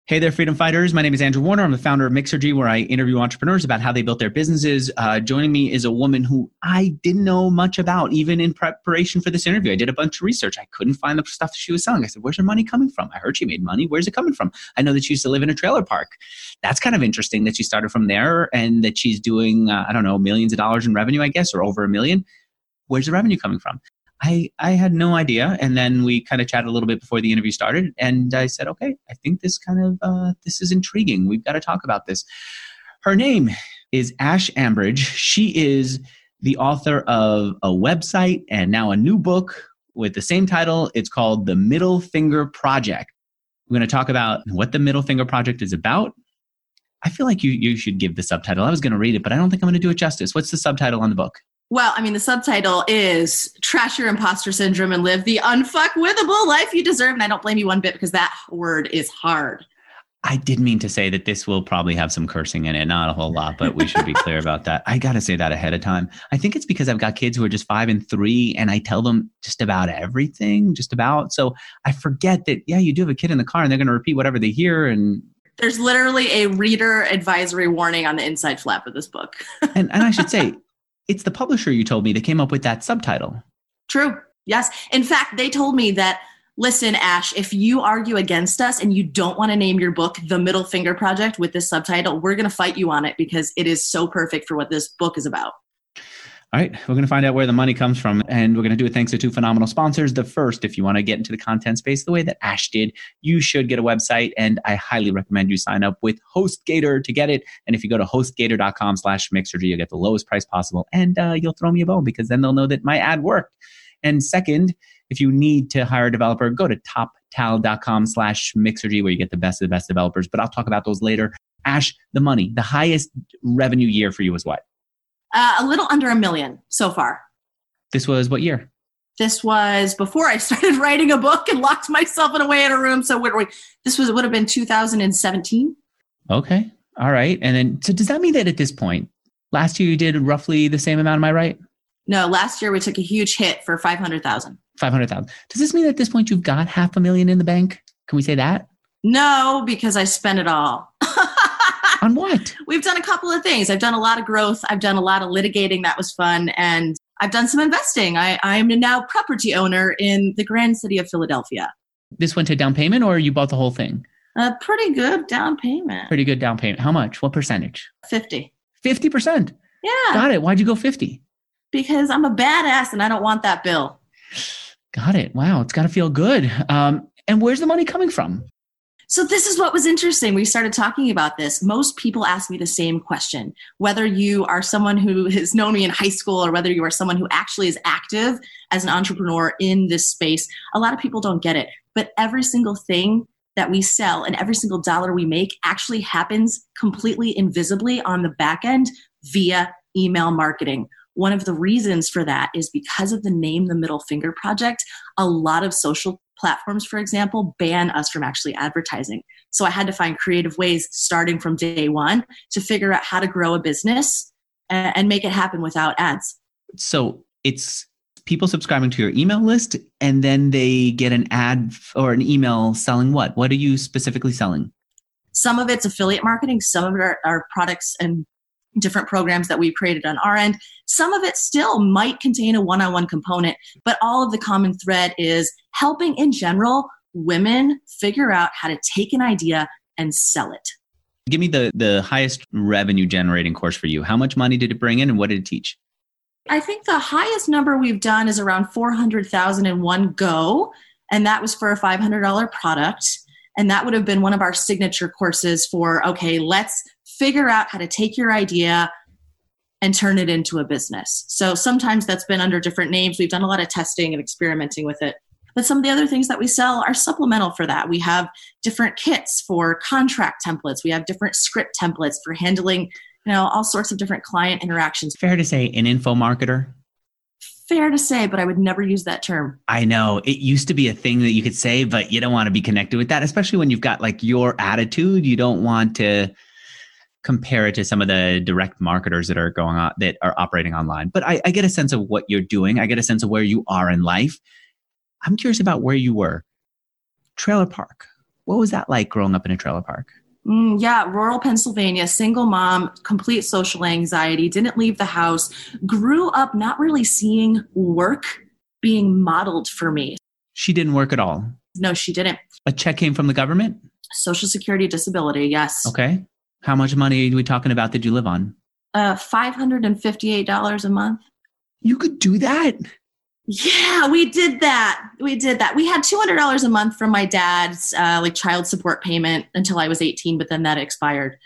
Hey there, freedom fighters. My name is Andrew Warner. I'm the founder of Mixergy, where I interview entrepreneurs about how they built their businesses. Joining me is a woman who I didn't know much about, even in preparation for this interview. I did a bunch of research. I couldn't find the stuff she was selling. I said, where's her money coming from? I heard she made money. Where's it coming from? I know that she used to live in a trailer park. That's kind of interesting that she started from there and that she's doing, millions of dollars in revenue, I guess, or over $1 million. Where's the revenue coming from? I had no idea. And then we kind of chatted a little bit before the interview started. And I said, okay, I think this is intriguing. We've got to talk about this. Her name is Ash Ambridge. She is the author of a website and now a new book with the same title. It's called The Middle Finger Project. We're going to talk about what the Middle Finger Project is about. I feel like you should give the subtitle. I was going to read it, but I don't think I'm going to do it justice. What's the subtitle on the book? Well, the subtitle is Trash Your Imposter Syndrome and Live the Unfuckwithable Life You Deserve. And I don't blame you one bit because that word is hard. I did mean to say that this will probably have some cursing in it. Not a whole lot, but we should be clear about that. I got to say that ahead of time. I think it's because I've got kids who are just 5 and 3 and I tell them just about everything, So I forget that, you do have a kid in the car and they're going to repeat whatever they hear. And there's literally a reader advisory warning on the inside flap of this book. and I should say, it's the publisher, you told me, that came up with that subtitle. True. Yes. In fact, they told me that, listen, Ash, if you argue against us and you don't want to name your book The Middle Finger Project with this subtitle, we're going to fight you on it because it is so perfect for what this book is about. All right. We're going to find out where the money comes from. And we're going to do it thanks to 2 phenomenal sponsors. The first, if you want to get into the content space the way that Ash did, you should get a website. And I highly recommend you sign up with HostGator to get it. And if you go to HostGator.com/Mixergy, you'll get the lowest price possible. And you'll throw me a bone because then they'll know that my ad worked. And second, if you need to hire a developer, go to TopTal.com/Mixergy where you get the best of the best developers. But I'll talk about those later. Ash, the money, the highest revenue year for you was what? A little under $1 million so far. This was what year? This was before I started writing a book and locked myself away in a room. So would have been 2017. Okay. All right. And then, so does that mean that at this point, last year you did roughly the same amount? Am I right? No, last year we took a huge hit for $500,000. $500,000. Does this mean that at this point you've got $500,000 in the bank? Can we say that? No, because I spent it all. On what? We've done a couple of things. I've done a lot of growth. I've done a lot of litigating. That was fun. And I've done some investing. I am now property owner in the grand city of Philadelphia. This went to down payment or you bought the whole thing? A pretty good down payment. Pretty good down payment. How much? What percentage? 50. 50%? Yeah. Got it. Why'd you go 50? Because I'm a badass and I don't want that bill. Got it. Wow. It's got to feel good. And where's the money coming from? So this is what was interesting. We started talking about this. Most people ask me the same question, whether you are someone who has known me in high school or whether you are someone who actually is active as an entrepreneur in this space. A lot of people don't get it, but every single thing that we sell and every single dollar we make actually happens completely invisibly on the back end via email marketing. One of the reasons for that is because of the name The Middle Finger Project. A lot of social platforms, for example, ban us from actually advertising. So I had to find creative ways starting from day one to figure out how to grow a business and make it happen without ads. So it's people subscribing to your email list and then they get an ad or an email selling what? What are you specifically selling? Some of it's affiliate marketing. Some of it are products and different programs that we've created on our end. Some of it still might contain a one-on-one component, but all of the common thread is helping in general women figure out how to take an idea and sell it. Give me the highest revenue generating course for you. How much money did it bring in and what did it teach? I think the highest number we've done is around $400,000 in one go, and that was for a $500 product. And that would have been one of our signature courses for, okay, let's figure out how to take your idea and turn it into a business. So sometimes that's been under different names. We've done a lot of testing and experimenting with it. But some of the other things that we sell are supplemental for that. We have different kits for contract templates. We have different script templates for handling, all sorts of different client interactions. Fair to say an info marketer? Fair to say, but I would never use that term. I know. It used to be a thing that you could say, but you don't want to be connected with that, especially when you've got like your attitude. You don't want to compare it to some of the direct marketers that are going on, that are operating online. But I get a sense of what you're doing. I get a sense of where you are in life. I'm curious about where you were. Trailer park. What was that like growing up in a trailer park? Yeah, rural Pennsylvania, single mom, complete social anxiety, didn't leave the house, grew up not really seeing work being modeled for me. She didn't work at all. No, she didn't. A check came from the government? Social Security disability, yes. Okay. How much money are we talking about did you live on? $558 a month. You could do that? Yeah, we did that. We had $200 a month from my dad's child support payment until I was 18, but then that expired.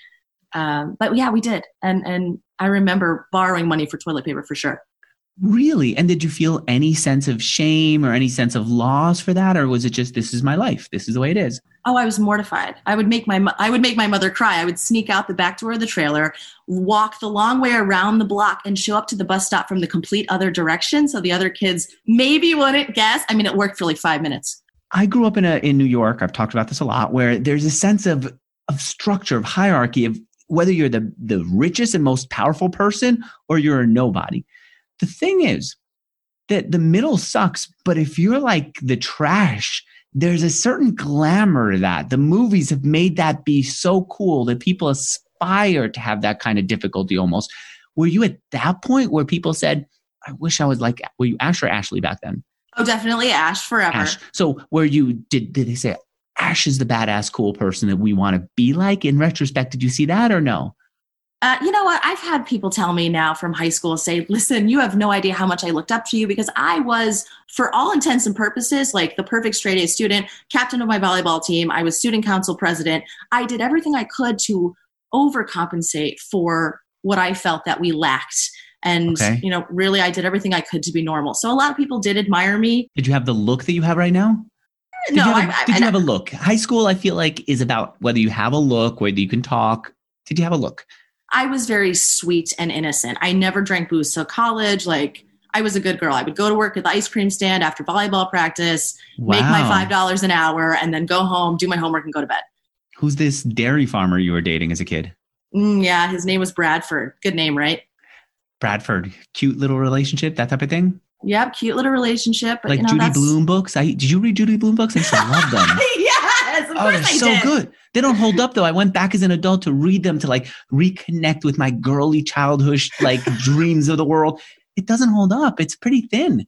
But yeah, we did. And I remember borrowing money for toilet paper for sure. Really? And did you feel any sense of shame or any sense of loss for that? Or was it just, this is my life. This is the way it is? Oh, I was mortified. I would make my mother cry. I would sneak out the back door of the trailer, walk the long way around the block, and show up to the bus stop from the complete other direction. So the other kids maybe wouldn't guess. I mean, it worked for like 5 minutes. I grew up in New York. I've talked about this a lot, where there's a sense of structure, of hierarchy, of whether you're the richest and most powerful person or you're a nobody. The thing is that the middle sucks, but if you're like the trash, there's a certain glamour to that. The movies have made that be so cool that people aspire to have that kind of difficulty almost. Were you at that point where people said, I wish I was like, were you Ash or Ashley back then? Oh, definitely Ash forever. Ash. So were you, did they say, Ash is the badass cool person that we want to be like? In retrospect, did you see that or no? You know what? I've had people tell me now from high school say, listen, you have no idea how much I looked up to you because I was, for all intents and purposes, like the perfect straight A student, captain of my volleyball team. I was student council president. I did everything I could to overcompensate for what I felt that we lacked. And, really, I did everything I could to be normal. So a lot of people did admire me. Did you have the look that you have right now? Did you have a look? High school, I feel like, is about whether you have a look, whether you can talk. Did you have a look? I was very sweet and innocent. I never drank booze. So college, I was a good girl. I would go to work at the ice cream stand after volleyball practice, make my $5 an hour, and then go home, do my homework, and go to bed. Who's this dairy farmer you were dating as a kid? Yeah, his name was Bradford. Good name, right? Bradford. Cute little relationship, that type of thing? Yep, cute little relationship. But, like Judy Blume books? Did you read Judy Blume books? I used to love them. Yes, of course they're so good. They don't hold up though. I went back as an adult to read them to reconnect with my girly childhood dreams of the world. It doesn't hold up. It's pretty thin.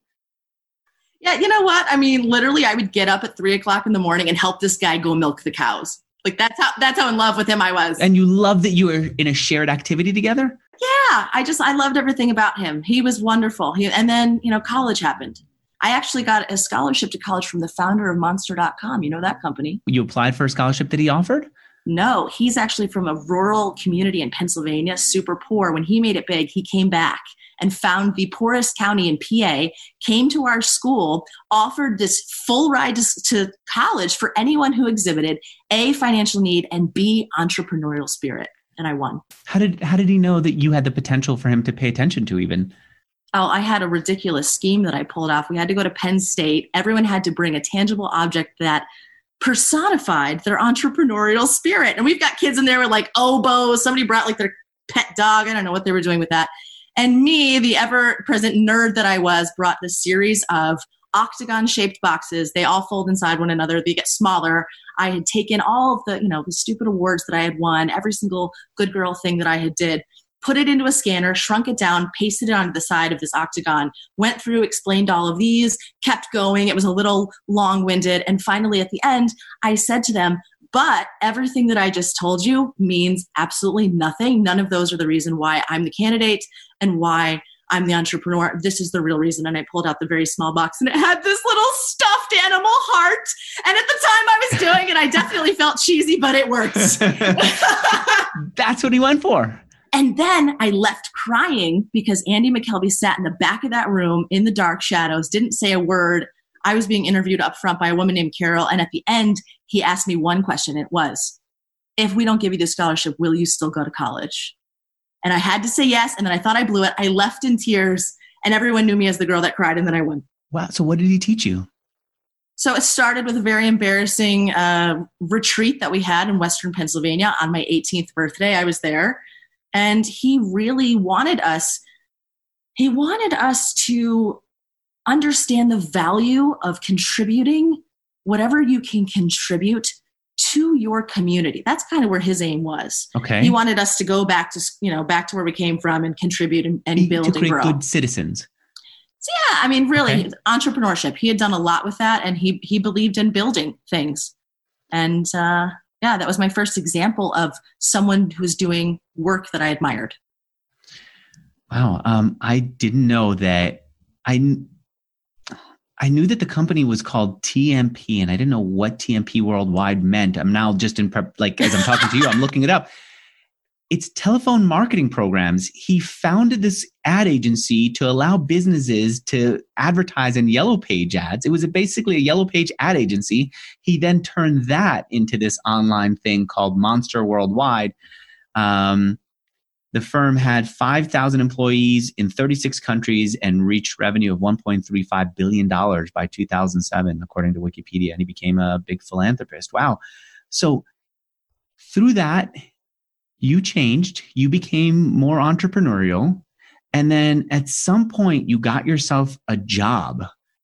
Yeah, you know what? I mean, literally, I would get up at 3:00 in the morning and help this guy go milk the cows. That's how in love with him I was. And you love that you were in a shared activity together? Yeah, I loved everything about him. He was wonderful. And then, college happened. I actually got a scholarship to college from the founder of Monster.com. You know that company? You applied for a scholarship that he offered? No, he's actually from a rural community in Pennsylvania, super poor. When he made it big, he came back and found the poorest county in PA, came to our school, offered this full ride to college for anyone who exhibited A, financial need, and B, entrepreneurial spirit. And I won. How did he know that you had the potential for him to pay attention to even? Oh, I had a ridiculous scheme that I pulled off. We had to go to Penn State. Everyone had to bring a tangible object that personified their entrepreneurial spirit. And we've got kids in there with oboes. Somebody brought their pet dog. I don't know what they were doing with that. And me, the ever-present nerd that I was, brought this series of octagon-shaped boxes. They all fold inside one another. They get smaller. I had taken all of the stupid awards that I had won, every single good girl thing that I had did, put it into a scanner, shrunk it down, pasted it onto the side of this octagon, went through, explained all of these, kept going. It was a little long-winded. And finally, at the end, I said to them, but everything that I just told you means absolutely nothing. None of those are the reason why I'm the candidate and why I'm the entrepreneur. This is the real reason. And I pulled out the very small box and it had this little stuffed animal heart. And at the time I was doing it, I definitely felt cheesy, but it worked. That's what he went for. And then I left crying because Andy McKelvey sat in the back of that room in the dark shadows, didn't say a word. I was being interviewed up front by a woman named Carol. And at the end, he asked me one question. It was, if we don't give you the scholarship, will you still go to college? And I had to say yes. And then I thought I blew it. I left in tears and everyone knew me as the girl that cried. And then I won. Wow. So what did he teach you? So it started with a very embarrassing retreat that we had in Western Pennsylvania on my 18th birthday. I was there. And he really wanted us to understand the value of contributing whatever you can contribute to your community. That's kind of where his aim was. Okay. He wanted us to go back to, back to where we came from and contribute and build to create and grow. good citizens. So yeah, I mean, really, Okay. entrepreneurship. He had done a lot with that, and he believed in building things. And yeah, that was my first example of someone who's doing work that I admired. Wow. I didn't know that. I knew that the company was called TMP, and I didn't know what TMP Worldwide meant. I'm now just in prep, like as I'm talking to you, I'm looking it up. It's telephone marketing programs. He founded this ad agency to allow businesses to advertise in Yellow Page ads. It was basically a Yellow Page ad agency. He then turned that into this online thing called Monster Worldwide. The firm had 5,000 employees in 36 countries and reached revenue of $1.35 billion by 2007, according to Wikipedia. And he became a big philanthropist. Wow. So through that, you changed, you became more entrepreneurial. And then at some point, you got yourself a job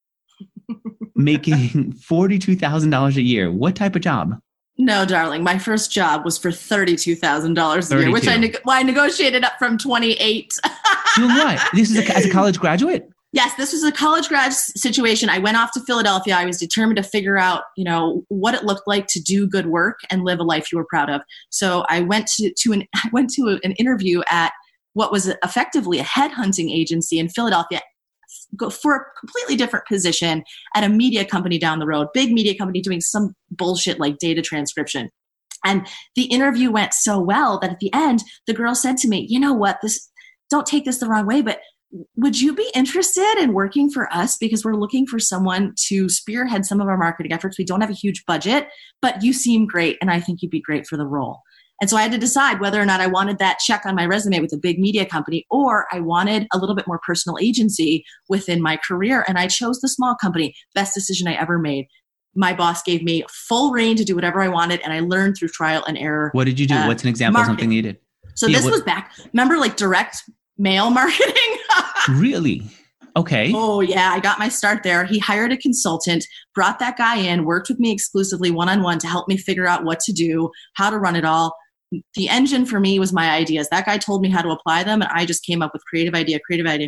making $42,000 a year. What type of job? No, darling. My first job was for $32,000 a year, which I negotiated up from 28. Doing what? This is as a college graduate? Yes, this was a college grad situation. I went off to Philadelphia. I was determined to figure out, what it looked like to do good work and live a life you were proud of. So I went to an interview at what was effectively a headhunting agency in Philadelphia for a completely different position at a media company down the road, big media company doing some bullshit like data transcription. And the interview went so well that at the end, the girl said to me, you know what, don't take this the wrong way, but would you be interested in working for us? Because we're looking for someone to spearhead some of our marketing efforts. We don't have a huge budget, but you seem great. And I think you'd be great for the role. And so I had to decide whether or not I wanted that check on my resume with a big media company, or I wanted a little bit more personal agency within my career. And I chose the small company. Best decision I ever made. My boss gave me full reign to do whatever I wanted, and I learned through trial and error. What did you do? What's an example of something you did? So this was back, remember like direct mail marketing? Really? Okay. Oh yeah, I got my start there. He hired a consultant, brought that guy in, worked with me exclusively one-on-one to help me figure out what to do, how to run it all. The engine for me was my ideas. That guy told me how to apply them, and I just came up with creative idea.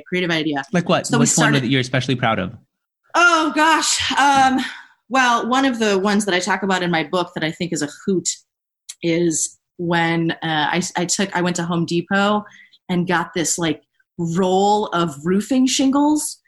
Like what? So what's one that you're especially proud of? Oh gosh. Well, one of the ones that I talk about in my book that I think is a hoot is when I went to Home Depot and got this like roll of roofing shingles.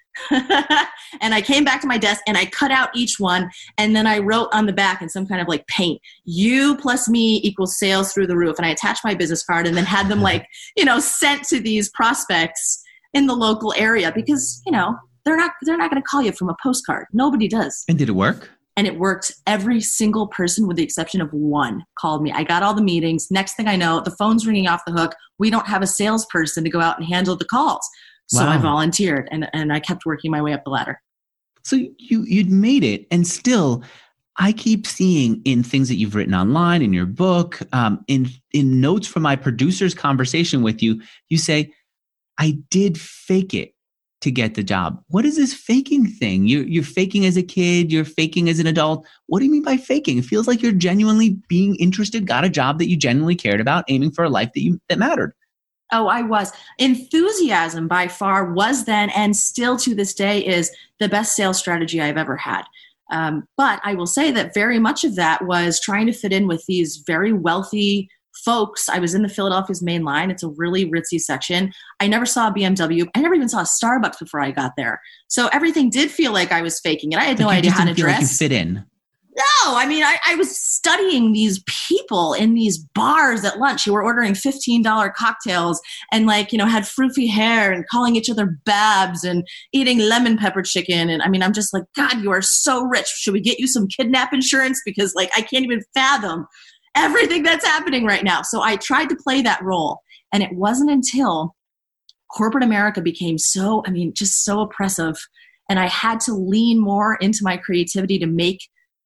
And I came back to my desk and I cut out each one, and then I wrote on the back in some kind of like paint, you plus me equals sales through the roof. And I attached my business card and then had them like, sent to these prospects in the local area because, they're not going to call you from a postcard. Nobody does. And did it work? And it worked. Every single person with the exception of one called me. I got all the meetings. Next thing I know, the phone's ringing off the hook. We don't have a salesperson to go out and handle the calls. So Wow. I volunteered and I kept working my way up the ladder. So you'd made it, and still I keep seeing in things that you've written online, in your book, in notes from my producer's conversation with you, you say, I did fake it to get the job. What is this faking thing? You're faking as a kid, you're faking as an adult. What do you mean by faking? It feels like you're genuinely being interested, got a job that you genuinely cared about, aiming for a life that mattered. Oh, I was. Enthusiasm by far was then and still to this day is the best sales strategy I've ever had. But I will say that very much of that was trying to fit in with these very wealthy folks. I was in the Philadelphia's main line. It's a really ritzy section. I never saw a BMW. I never even saw a Starbucks before I got there. So everything did feel like I was faking it. I had no idea how to dress. Like you fit in. No, I mean, I was studying these people in these bars at lunch who were ordering $15 cocktails and had froofy hair and calling each other babs and eating lemon pepper chicken. And I mean, I'm just like, God, you are so rich. Should we get you some kidnap insurance? Because I can't even fathom everything that's happening right now. So I tried to play that role. And it wasn't until corporate America became just so oppressive. And I had to lean more into my creativity to make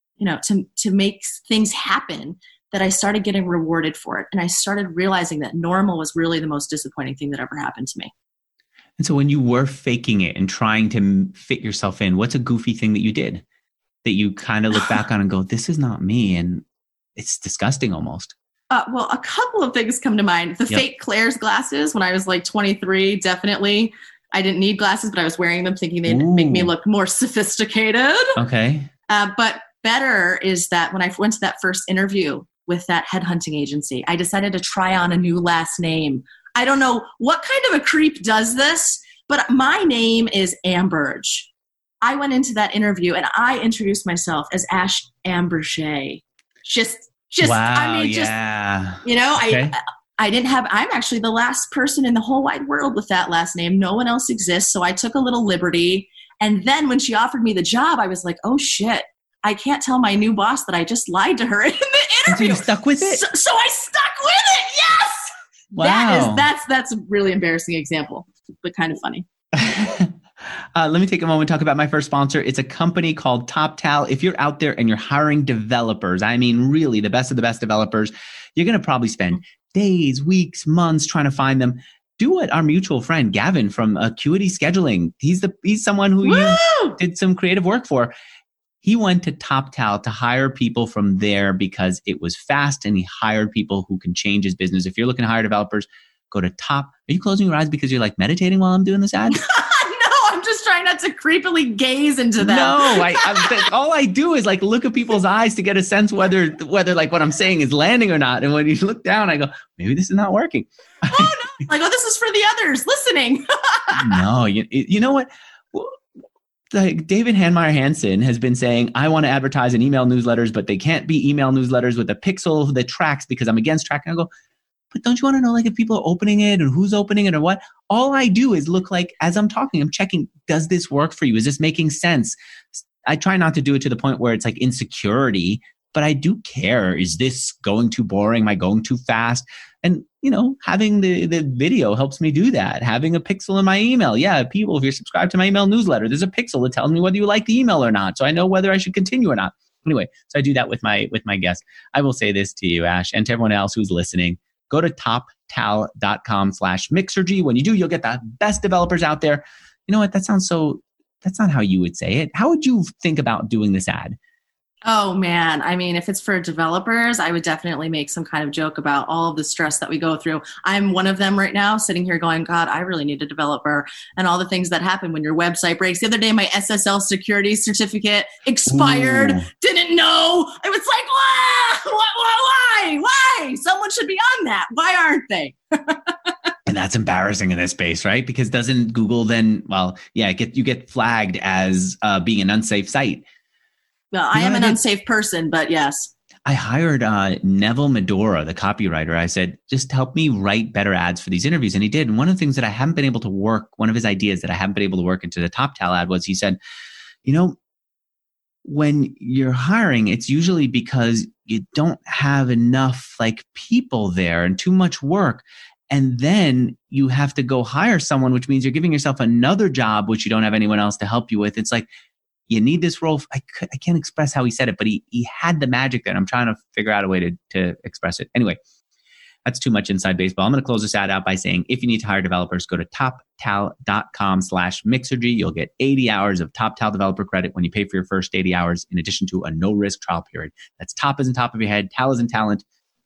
to make things happen, that I started getting rewarded for it. And I started realizing that normal was really the most disappointing thing that ever happened to me. And so when you were faking it and trying to fit yourself in, what's a goofy thing that you did that you kind of look back on and go, this is not me? And it's disgusting almost. Well, a couple of things come to mind. The fake Claire's glasses when I was like 23, definitely. I didn't need glasses, but I was wearing them thinking they'd make me look more sophisticated. Okay. But better is that when I went to that first interview with that headhunting agency, I decided to try on a new last name. I don't know what kind of a creep does this, but my name is Amberge. I went into that interview and I introduced myself as Ash Ambershea. Just, wow, I mean, yeah. You know, okay. I didn't have, I'm actually the last person in the whole wide world with that last name. No one else exists. So I took a little liberty. And then when she offered me the job, I was like, oh shit, I can't tell my new boss that I just lied to her in the interview. And so you stuck with it? So I stuck with it. Yes. Wow. That's a really embarrassing example, but kind of funny. Let me take a moment to talk about my first sponsor. It's a company called TopTal. If you're out there and you're hiring developers, I mean, really the best of the best developers, you're going to probably spend days, weeks, months trying to find them. Do what our mutual friend Gavin from Acuity Scheduling. He's someone who you did some creative work for. He went to TopTal to hire people from there because it was fast, and he hired people who can change his business. If you're looking to hire developers, go to Top. Are you closing your eyes because you're like meditating while I'm doing this ad? Just trying not to creepily gaze into them. No, all I do is like look at people's eyes to get a sense whether like what I'm saying is landing or not. And when you look down, I go, maybe this is not working. Oh no! Like, oh, this is for the others listening. No, you know what? Like David Hanmeyer Hansen has been saying, I want to advertise in email newsletters, but they can't be email newsletters with a pixel that tracks because I'm against tracking. I go, but don't you want to know like if people are opening it and who's opening it or what? All I do is look like as I'm talking, I'm checking, does this work for you? Is this making sense? I try not to do it to the point where it's like insecurity, but I do care. Is this going too boring? Am I going too fast? And, you know, having the video helps me do that. Having a pixel in my email. Yeah, people, if you're subscribed to my email newsletter, there's a pixel that tells me whether you like the email or not. So I know whether I should continue or not. Anyway, so I do that with my guests. I will say this to you, Ash, and to everyone else who's listening. Go to toptal.com/Mixergy. When you do, you'll get the best developers out there. You know what? That's not how you would say it. How would you think about doing this ad? Oh man. I mean, if it's for developers, I would definitely make some kind of joke about all of the stress that we go through. I'm one of them right now sitting here going, God, I really need a developer, and all the things that happen when your website breaks. The other day, my SSL security certificate expired. Ooh. Didn't know. It was like, why? Someone should be on that. Why aren't they? And that's embarrassing in this space, right? Because doesn't Google then, you get flagged as being an unsafe site. Well, I am an unsafe person, but yes. I hired Neville Medora, the copywriter. I said, just help me write better ads for these interviews. And he did. And one of the things that I haven't been able to work, one of his ideas that I haven't been able to work into the TopTal ad was he said, you know, when you're hiring, it's usually because you don't have enough like people there and too much work. And then you have to go hire someone, which means you're giving yourself another job, which you don't have anyone else to help you with. It's like, you need this role. I can't express how he said it, but he had the magic there. And I'm trying to figure out a way to express it. Anyway, that's too much inside baseball. I'm going to close this ad out by saying, if you need to hire developers, go to toptal.com/Mixergy. You'll get 80 hours of TopTal developer credit when you pay for your first 80 hours, in addition to a no-risk trial period. That's top as in top of your head, tal as in talent,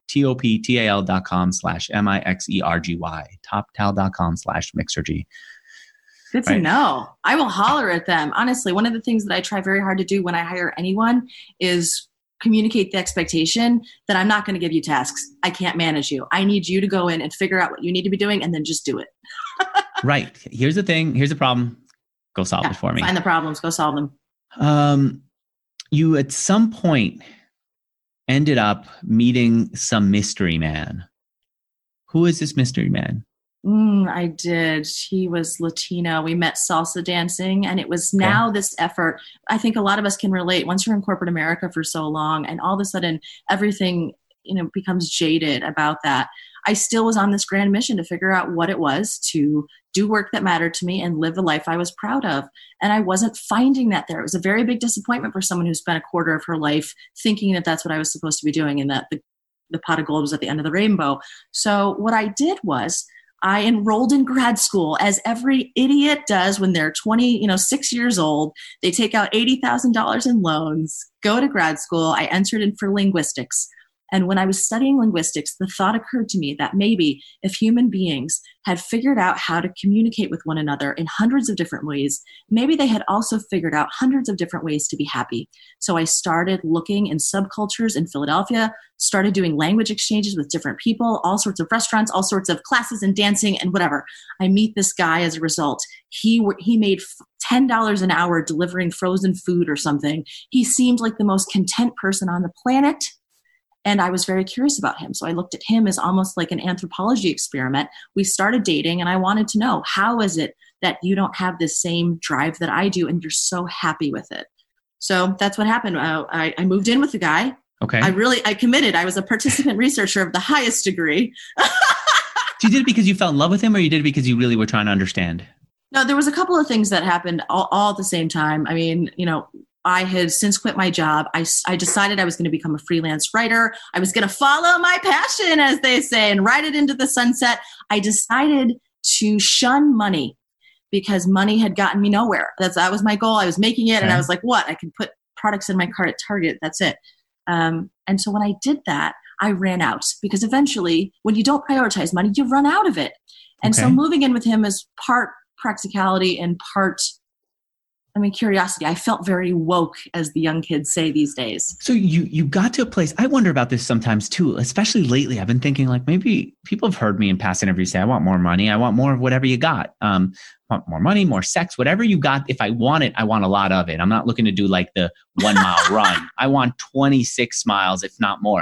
toptal.com/Mixergy, toptal.com/Mixergy. Good to know. I will holler at them. Honestly, one of the things that I try very hard to do when I hire anyone is communicate the expectation that I'm not going to give you tasks. I can't manage you. I need you to go in and figure out what you need to be doing and then just do it. Right. Here's the thing. Here's the problem. Go solve it for me. Find the problems. Go solve them. You at some point ended up meeting some mystery man. Who is this mystery man? I did. He was Latino. We met salsa dancing, and it was now this effort. I think a lot of us can relate. Once you're in corporate America for so long, and all of a sudden everything, becomes jaded about that. I still was on this grand mission to figure out what it was to do work that mattered to me and live the life I was proud of. And I wasn't finding that there. It was a very big disappointment for someone who spent a quarter of her life thinking that that's what I was supposed to be doing, and that the pot of gold was at the end of the rainbow. So what I did was, I enrolled in grad school, as every idiot does when they're 6 years old. They take out $80,000 in loans, go to grad school. I entered in for linguistics. And when I was studying linguistics, the thought occurred to me that maybe if human beings had figured out how to communicate with one another in hundreds of different ways, maybe they had also figured out hundreds of different ways to be happy. So I started looking in subcultures in Philadelphia, started doing language exchanges with different people, all sorts of restaurants, all sorts of classes and dancing and whatever. I meet this guy as a result. He made $10 an hour delivering frozen food or something. He seemed like the most content person on the planet. And I was very curious about him. So I looked at him as almost like an anthropology experiment. We started dating and I wanted to know, how is it that you don't have the same drive that I do and you're so happy with it? So that's what happened. I moved in with the guy. Okay. I committed. I was a participant researcher of the highest degree. So you did it because you fell in love with him, or you did it because you really were trying to understand? No, there was a couple of things that happened all at the same time. I mean, I had since quit my job. I decided I was going to become a freelance writer. I was going to follow my passion, as they say, and ride it into the sunset. I decided to shun money because money had gotten me nowhere. That was my goal. I was making it, okay. And I was like, what? I can put products in my cart at Target. That's it. And so when I did that, I ran out, because eventually when you don't prioritize money, you run out of it. And so moving in with him is part practicality and part, curiosity. I felt very woke, as the young kids say these days. So you got to a place, I wonder about this sometimes too, especially lately. I've been thinking, like, maybe people have heard me in past interviews say, I want more money. I want more of whatever you got. I want more money, more sex, whatever you got. If I want it, I want a lot of it. I'm not looking to do like the 1 mile run. I want 26 miles, if not more.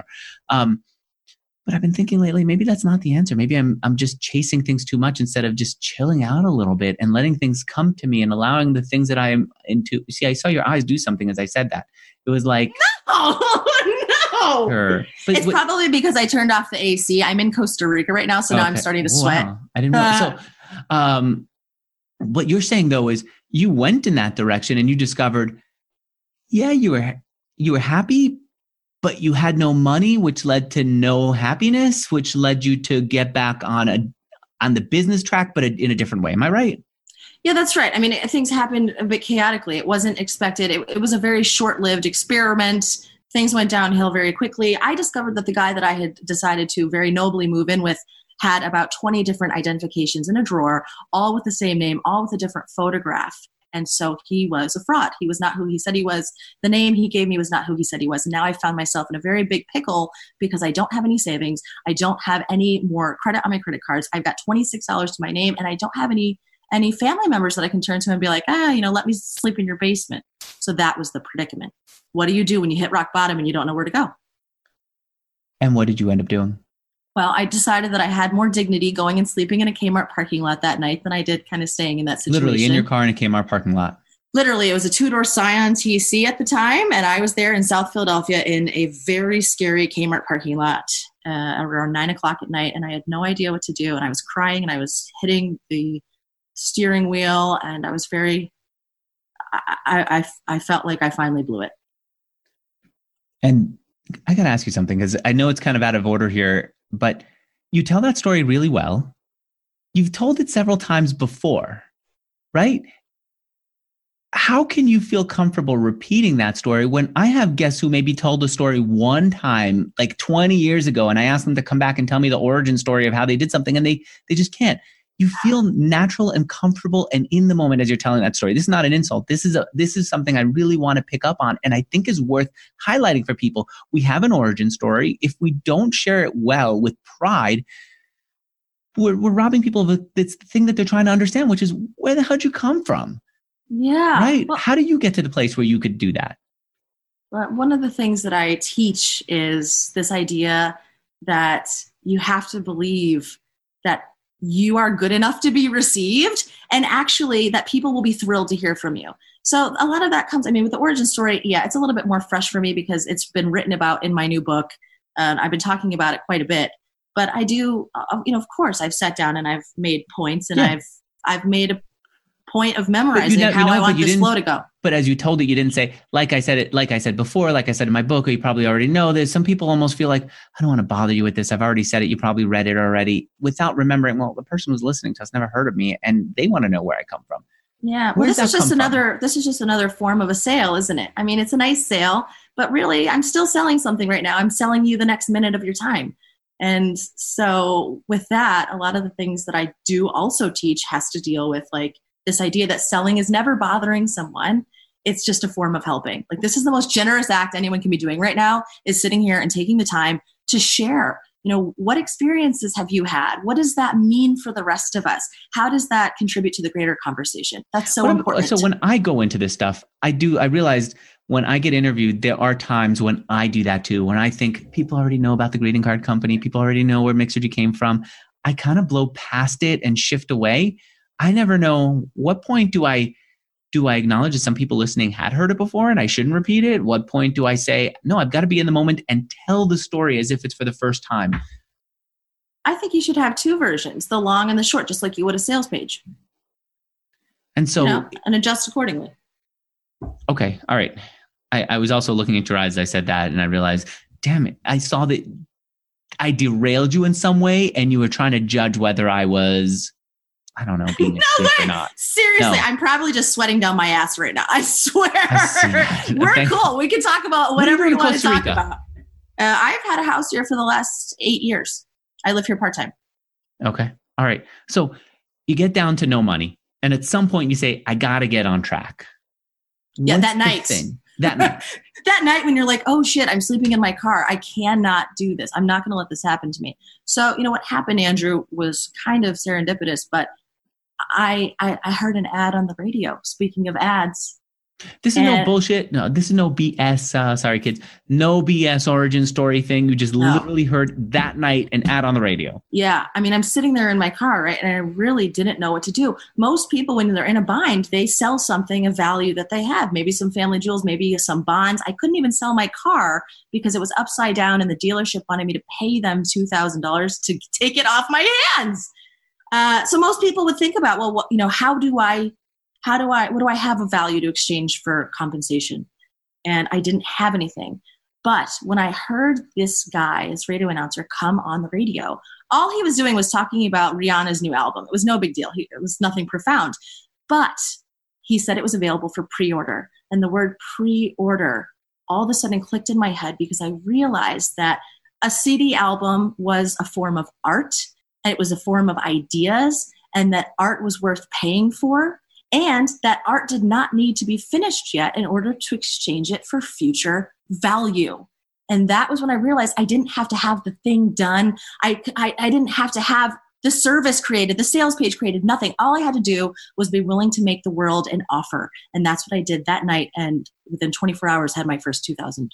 But I've been thinking lately, maybe that's not the answer. Maybe I'm just chasing things too much instead of just chilling out a little bit and letting things come to me and allowing the things that I'm into. See, I saw your eyes do something as I said that. It was like, no. Sure. It's probably because I turned off the AC. I'm in Costa Rica right now, so now I'm starting to sweat. Wow. I didn't know. So, what you're saying though is you went in that direction and you discovered, yeah, you were happy, but you had no money, which led to no happiness, which led you to get back on the business track, but in a different way. Am I right? Yeah, that's right. Things happened a bit chaotically. It wasn't expected. It was a very short-lived experiment. Things went downhill very quickly. I discovered that the guy that I had decided to very nobly move in with had about 20 different identifications in a drawer, all with the same name, all with a different photograph. And so he was a fraud. He was not who he said he was. The name he gave me was not who he said he was. And now I found myself in a very big pickle because I don't have any savings. I don't have any more credit on my credit cards. I've got $26 to my name, and I don't have any family members that I can turn to and be like, let me sleep in your basement. So that was the predicament. What do you do when you hit rock bottom and you don't know where to go? And what did you end up doing? Well, I decided that I had more dignity going and sleeping in a Kmart parking lot that night than I did kind of staying in that situation. Literally in your car in a Kmart parking lot. Literally, it was a 2-door Scion TC at the time, and I was there in South Philadelphia in a very scary Kmart parking lot around 9 o'clock at night, and I had no idea what to do, and I was crying, and I was hitting the steering wheel, and I was I felt like I finally blew it. And I got to ask you something, because I know it's kind of out of order here, but you tell that story really well. You've told it several times before, right? How can you feel comfortable repeating that story when I have guests who maybe told the story one time, like 20 years ago, and I asked them to come back and tell me the origin story of how they did something, and they just can't. You feel natural and comfortable and in the moment as you're telling that story. This is not an insult. This is something I really want to pick up on, and I think is worth highlighting for people. We have an origin story. If we don't share it well with pride, we're robbing people of it's the thing that they're trying to understand, which is, where the hell did you come from? Yeah. Right. Well, how do you get to the place where you could do that? Well, one of the things that I teach is this idea that you have to believe that you are good enough to be received, and actually that people will be thrilled to hear from you. So a lot of that comes, with the origin story, yeah, it's a little bit more fresh for me because it's been written about in my new book. I've been talking about it quite a bit, but I do, of course, I've sat down and I've made points, and I've made a point of memorizing how I want this flow to go. But as you told it, you didn't say, like I said before, like I said in my book, or you probably already know this. Some people almost feel like, I don't want to bother you with this. I've already said it. You probably read it already, without remembering, well, the person who's listening to us never heard of me, and they want to know where I come from. Yeah. Well, this is just another form of a sale, isn't it? It's a nice sale, but really I'm still selling something right now. I'm selling you the next minute of your time. And so with that, a lot of the things that I do also teach has to deal with like this idea that selling is never bothering someone. It's just a form of helping. Like this is the most generous act anyone can be doing right now, is sitting here and taking the time to share, what experiences have you had? What does that mean for the rest of us? How does that contribute to the greater conversation? That's so important. So when I go into this stuff, I realized when I get interviewed, there are times when I do that too, when I think people already know about the greeting card company. People already know where Mixergy came from. I kind of blow past it and shift away. I never know, what point do I acknowledge that some people listening had heard it before and I shouldn't repeat it? What point do I say, no, I've got to be in the moment and tell the story as if it's for the first time? I think you should have two versions, the long and the short, just like you would a sales page. And so, and adjust accordingly. Okay. All right. I was also looking at your eyes. I said that and I realized, damn it. I saw that I derailed you in some way and you were trying to judge whether I was, I don't know, being a dick or not. Seriously, no. I'm probably just sweating down my ass right now. I swear. We're cool. We can talk about whatever you want to talk about. I've had a house here for the last 8 years. I live here part-time. Okay. All right. So you get down to no money. And at some point you say, I got to get on track. Yeah, that night. That night. That night when you're like, oh shit, I'm sleeping in my car. I cannot do this. I'm not going to let this happen to me. So, what happened, Andrew, was kind of serendipitous, but I heard an ad on the radio. Speaking of ads. This is no bullshit. No, this is no BS. Sorry, kids. No BS origin story thing. You just literally heard that night an ad on the radio. Yeah. I mean, I'm sitting there in my car, right? And I really didn't know what to do. Most people, when they're in a bind, they sell something of value that they have. Maybe some family jewels, maybe some bonds. I couldn't even sell my car because it was upside down and the dealership wanted me to pay them $2,000 to take it off my hands. So most people would think about, well, what do I have of value to exchange for compensation? And I didn't have anything. But when I heard this radio announcer come on the radio, all he was doing was talking about Rihanna's new album. It was no big deal. It was nothing profound. But he said it was available for pre-order. And the word pre-order all of a sudden clicked in my head because I realized that a CD album was a form of art, and it was a form of ideas, and that art was worth paying for. And that art did not need to be finished yet in order to exchange it for future value. And that was when I realized I didn't have to have the thing done. I didn't have to have the service created, the sales page created, nothing. All I had to do was be willing to make the world an offer. And that's what I did that night. And within 24 hours, had my first $2,000.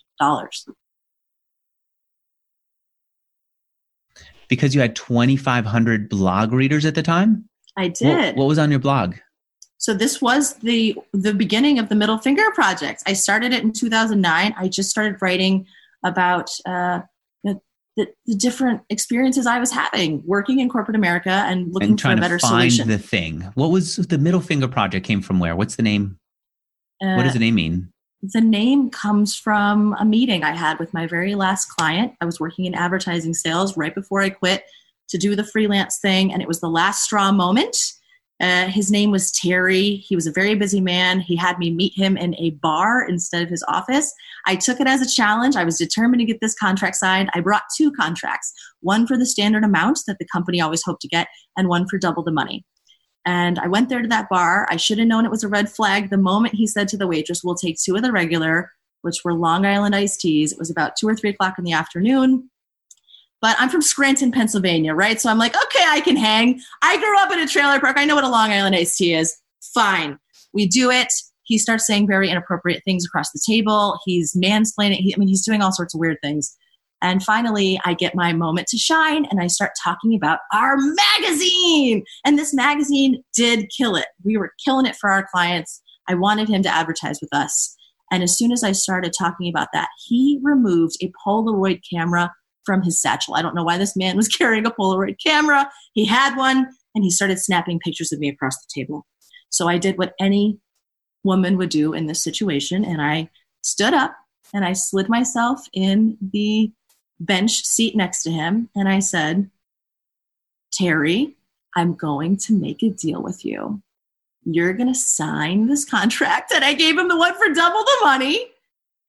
Because you had 2,500 blog readers at the time? I did. What was on your blog? So this was the beginning of the Middle Finger Project. I started it in 2009. I just started writing about the different experiences I was having working in corporate America and looking for a better solution. The thing. What was the Middle Finger Project? Came from where? What's the name? What does the name mean? The name comes from a meeting I had with my very last client. I was working in advertising sales right before I quit to do the freelance thing, and it was the last straw moment. His name was Terry. He was a very busy man. He had me meet him in a bar instead of his office. I took it as a challenge. I was determined to get this contract signed. I brought 2 contracts, one for the standard amount that the company always hoped to get, and one for double the money. And I went there to that bar. I should have known it was a red flag the moment he said to the waitress, we'll take 2 of the regular, which were Long Island iced teas. It was about 2 or 3 o'clock in the afternoon. But I'm from Scranton, Pennsylvania, right? So I'm like, okay, I can hang. I grew up in a trailer park. I know what a Long Island iced tea is. Fine. We do it. He starts saying very inappropriate things across the table. He's mansplaining. He's doing all sorts of weird things. And finally, I get my moment to shine, and I start talking about our magazine. And this magazine did kill it. We were killing it for our clients. I wanted him to advertise with us. And as soon as I started talking about that, he removed a Polaroid camera from his satchel. I don't know why this man was carrying a Polaroid camera. He had one, and he started snapping pictures of me across the table. So I did what any woman would do in this situation, and I stood up and I slid myself in the bench seat next to him, and I said, Terry, I'm going to make a deal with you. You're going to sign this contract. And I gave him the one for double the money.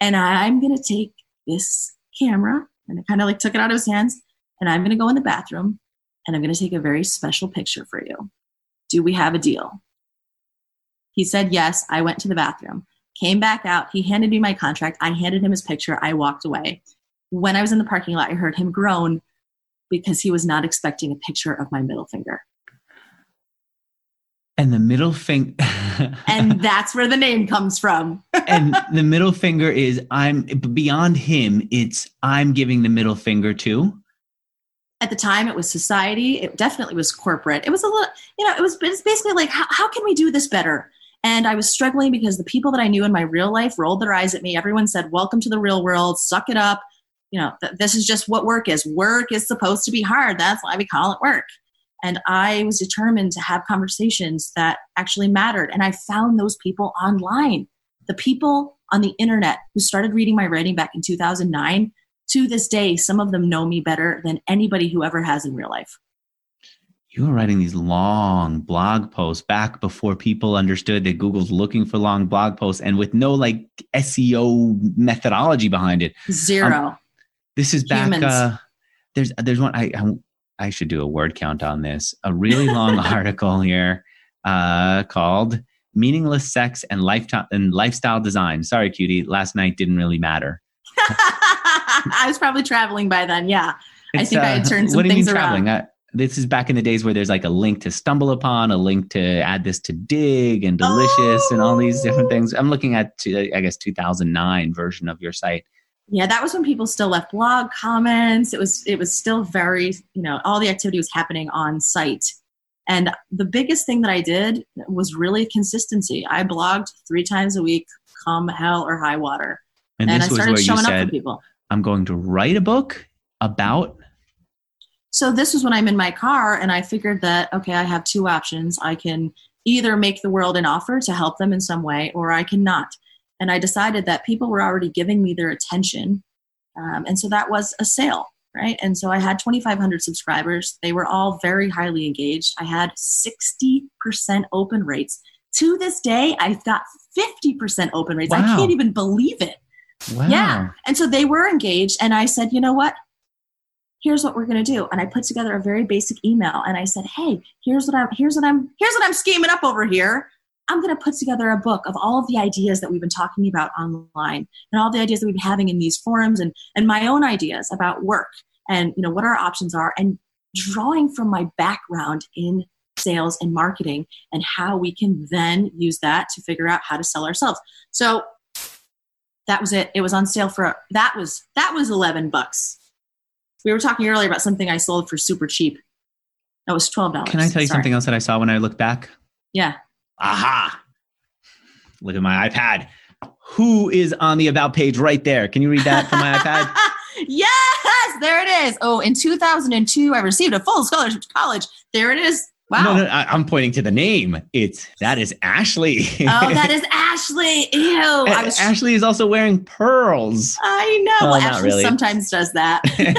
And I'm going to take this camera, and I kind of like took it out of his hands, and I'm going to go in the bathroom and I'm going to take a very special picture for you. Do we have a deal? He said yes. I went to the bathroom, came back out. He handed me my contract. I handed him his picture. I walked away. When I was in the parking lot, I heard him groan because he was not expecting a picture of my middle finger. And the middle finger. And that's where the name comes from. And the middle finger is beyond him. I'm giving the middle finger to. At the time, it was society. It definitely was corporate. It was a little, it was basically like, how can we do this better? And I was struggling because the people that I knew in my real life rolled their eyes at me. Everyone said, welcome to the real world. Suck it up. This is just what work is. Work is supposed to be hard. That's why we call it work. And I was determined to have conversations that actually mattered. And I found those people online. The people on the internet who started reading my writing back in 2009, to this day, some of them know me better than anybody who ever has in real life. You were writing these long blog posts back before people understood that Google's looking for long blog posts and with no like SEO methodology behind it. Zero. This is back. There's one. I should do a word count on this. A really long article here called "Meaningless Sex and Lifestyle Design." Sorry, cutie. Last night didn't really matter. I was probably traveling by then. Yeah, I think I had turned some things around. Traveling? This is back in the days where there's like a link to Stumble Upon, a link to add this to Dig and Delicious and all these different things. I'm looking at, I guess, 2009 version of your site. Yeah, that was when people still left blog comments. It was still very, all the activity was happening on site. And the biggest thing that I did was really consistency. I blogged 3 times a week, come hell or high water. And I this was started where showing you up said, for people. I'm going to write a book about. So this was when I'm in my car and I figured that, okay, I have 2 options. I can either make the world an offer to help them in some way, or I cannot. And I decided that people were already giving me their attention. And so that was a sale, right? And so I had 2,500 subscribers. They were all very highly engaged. I had 60% open rates. To this day, I've got 50% open rates. Wow. I can't even believe it. Wow. Yeah. And so they were engaged. And I said, you know what? Here's what we're going to do. And I put together a very basic email. And I said, hey, here's what I'm scheming up over here. I'm going to put together a book of all of the ideas that we've been talking about online and all the ideas that we've been having in these forums and my own ideas about work and, what our options are, and drawing from my background in sales and marketing and how we can then use that to figure out how to sell ourselves. So that was it. It was on sale that was $11. We were talking earlier about something I sold for super cheap. That was $12. Can I tell you something else that I saw when I looked back? Yeah. Aha. Look at my iPad. Who is on the About page right there? Can you read that from my iPad? Yes, there it is. Oh, in 2002, I received a full scholarship to college. There it is. Wow. No, I'm pointing to the name. That is Ashley. Oh, that is Ashley. Ew. Ashley is also wearing pearls. I know. Well, Ashley really. Sometimes does that.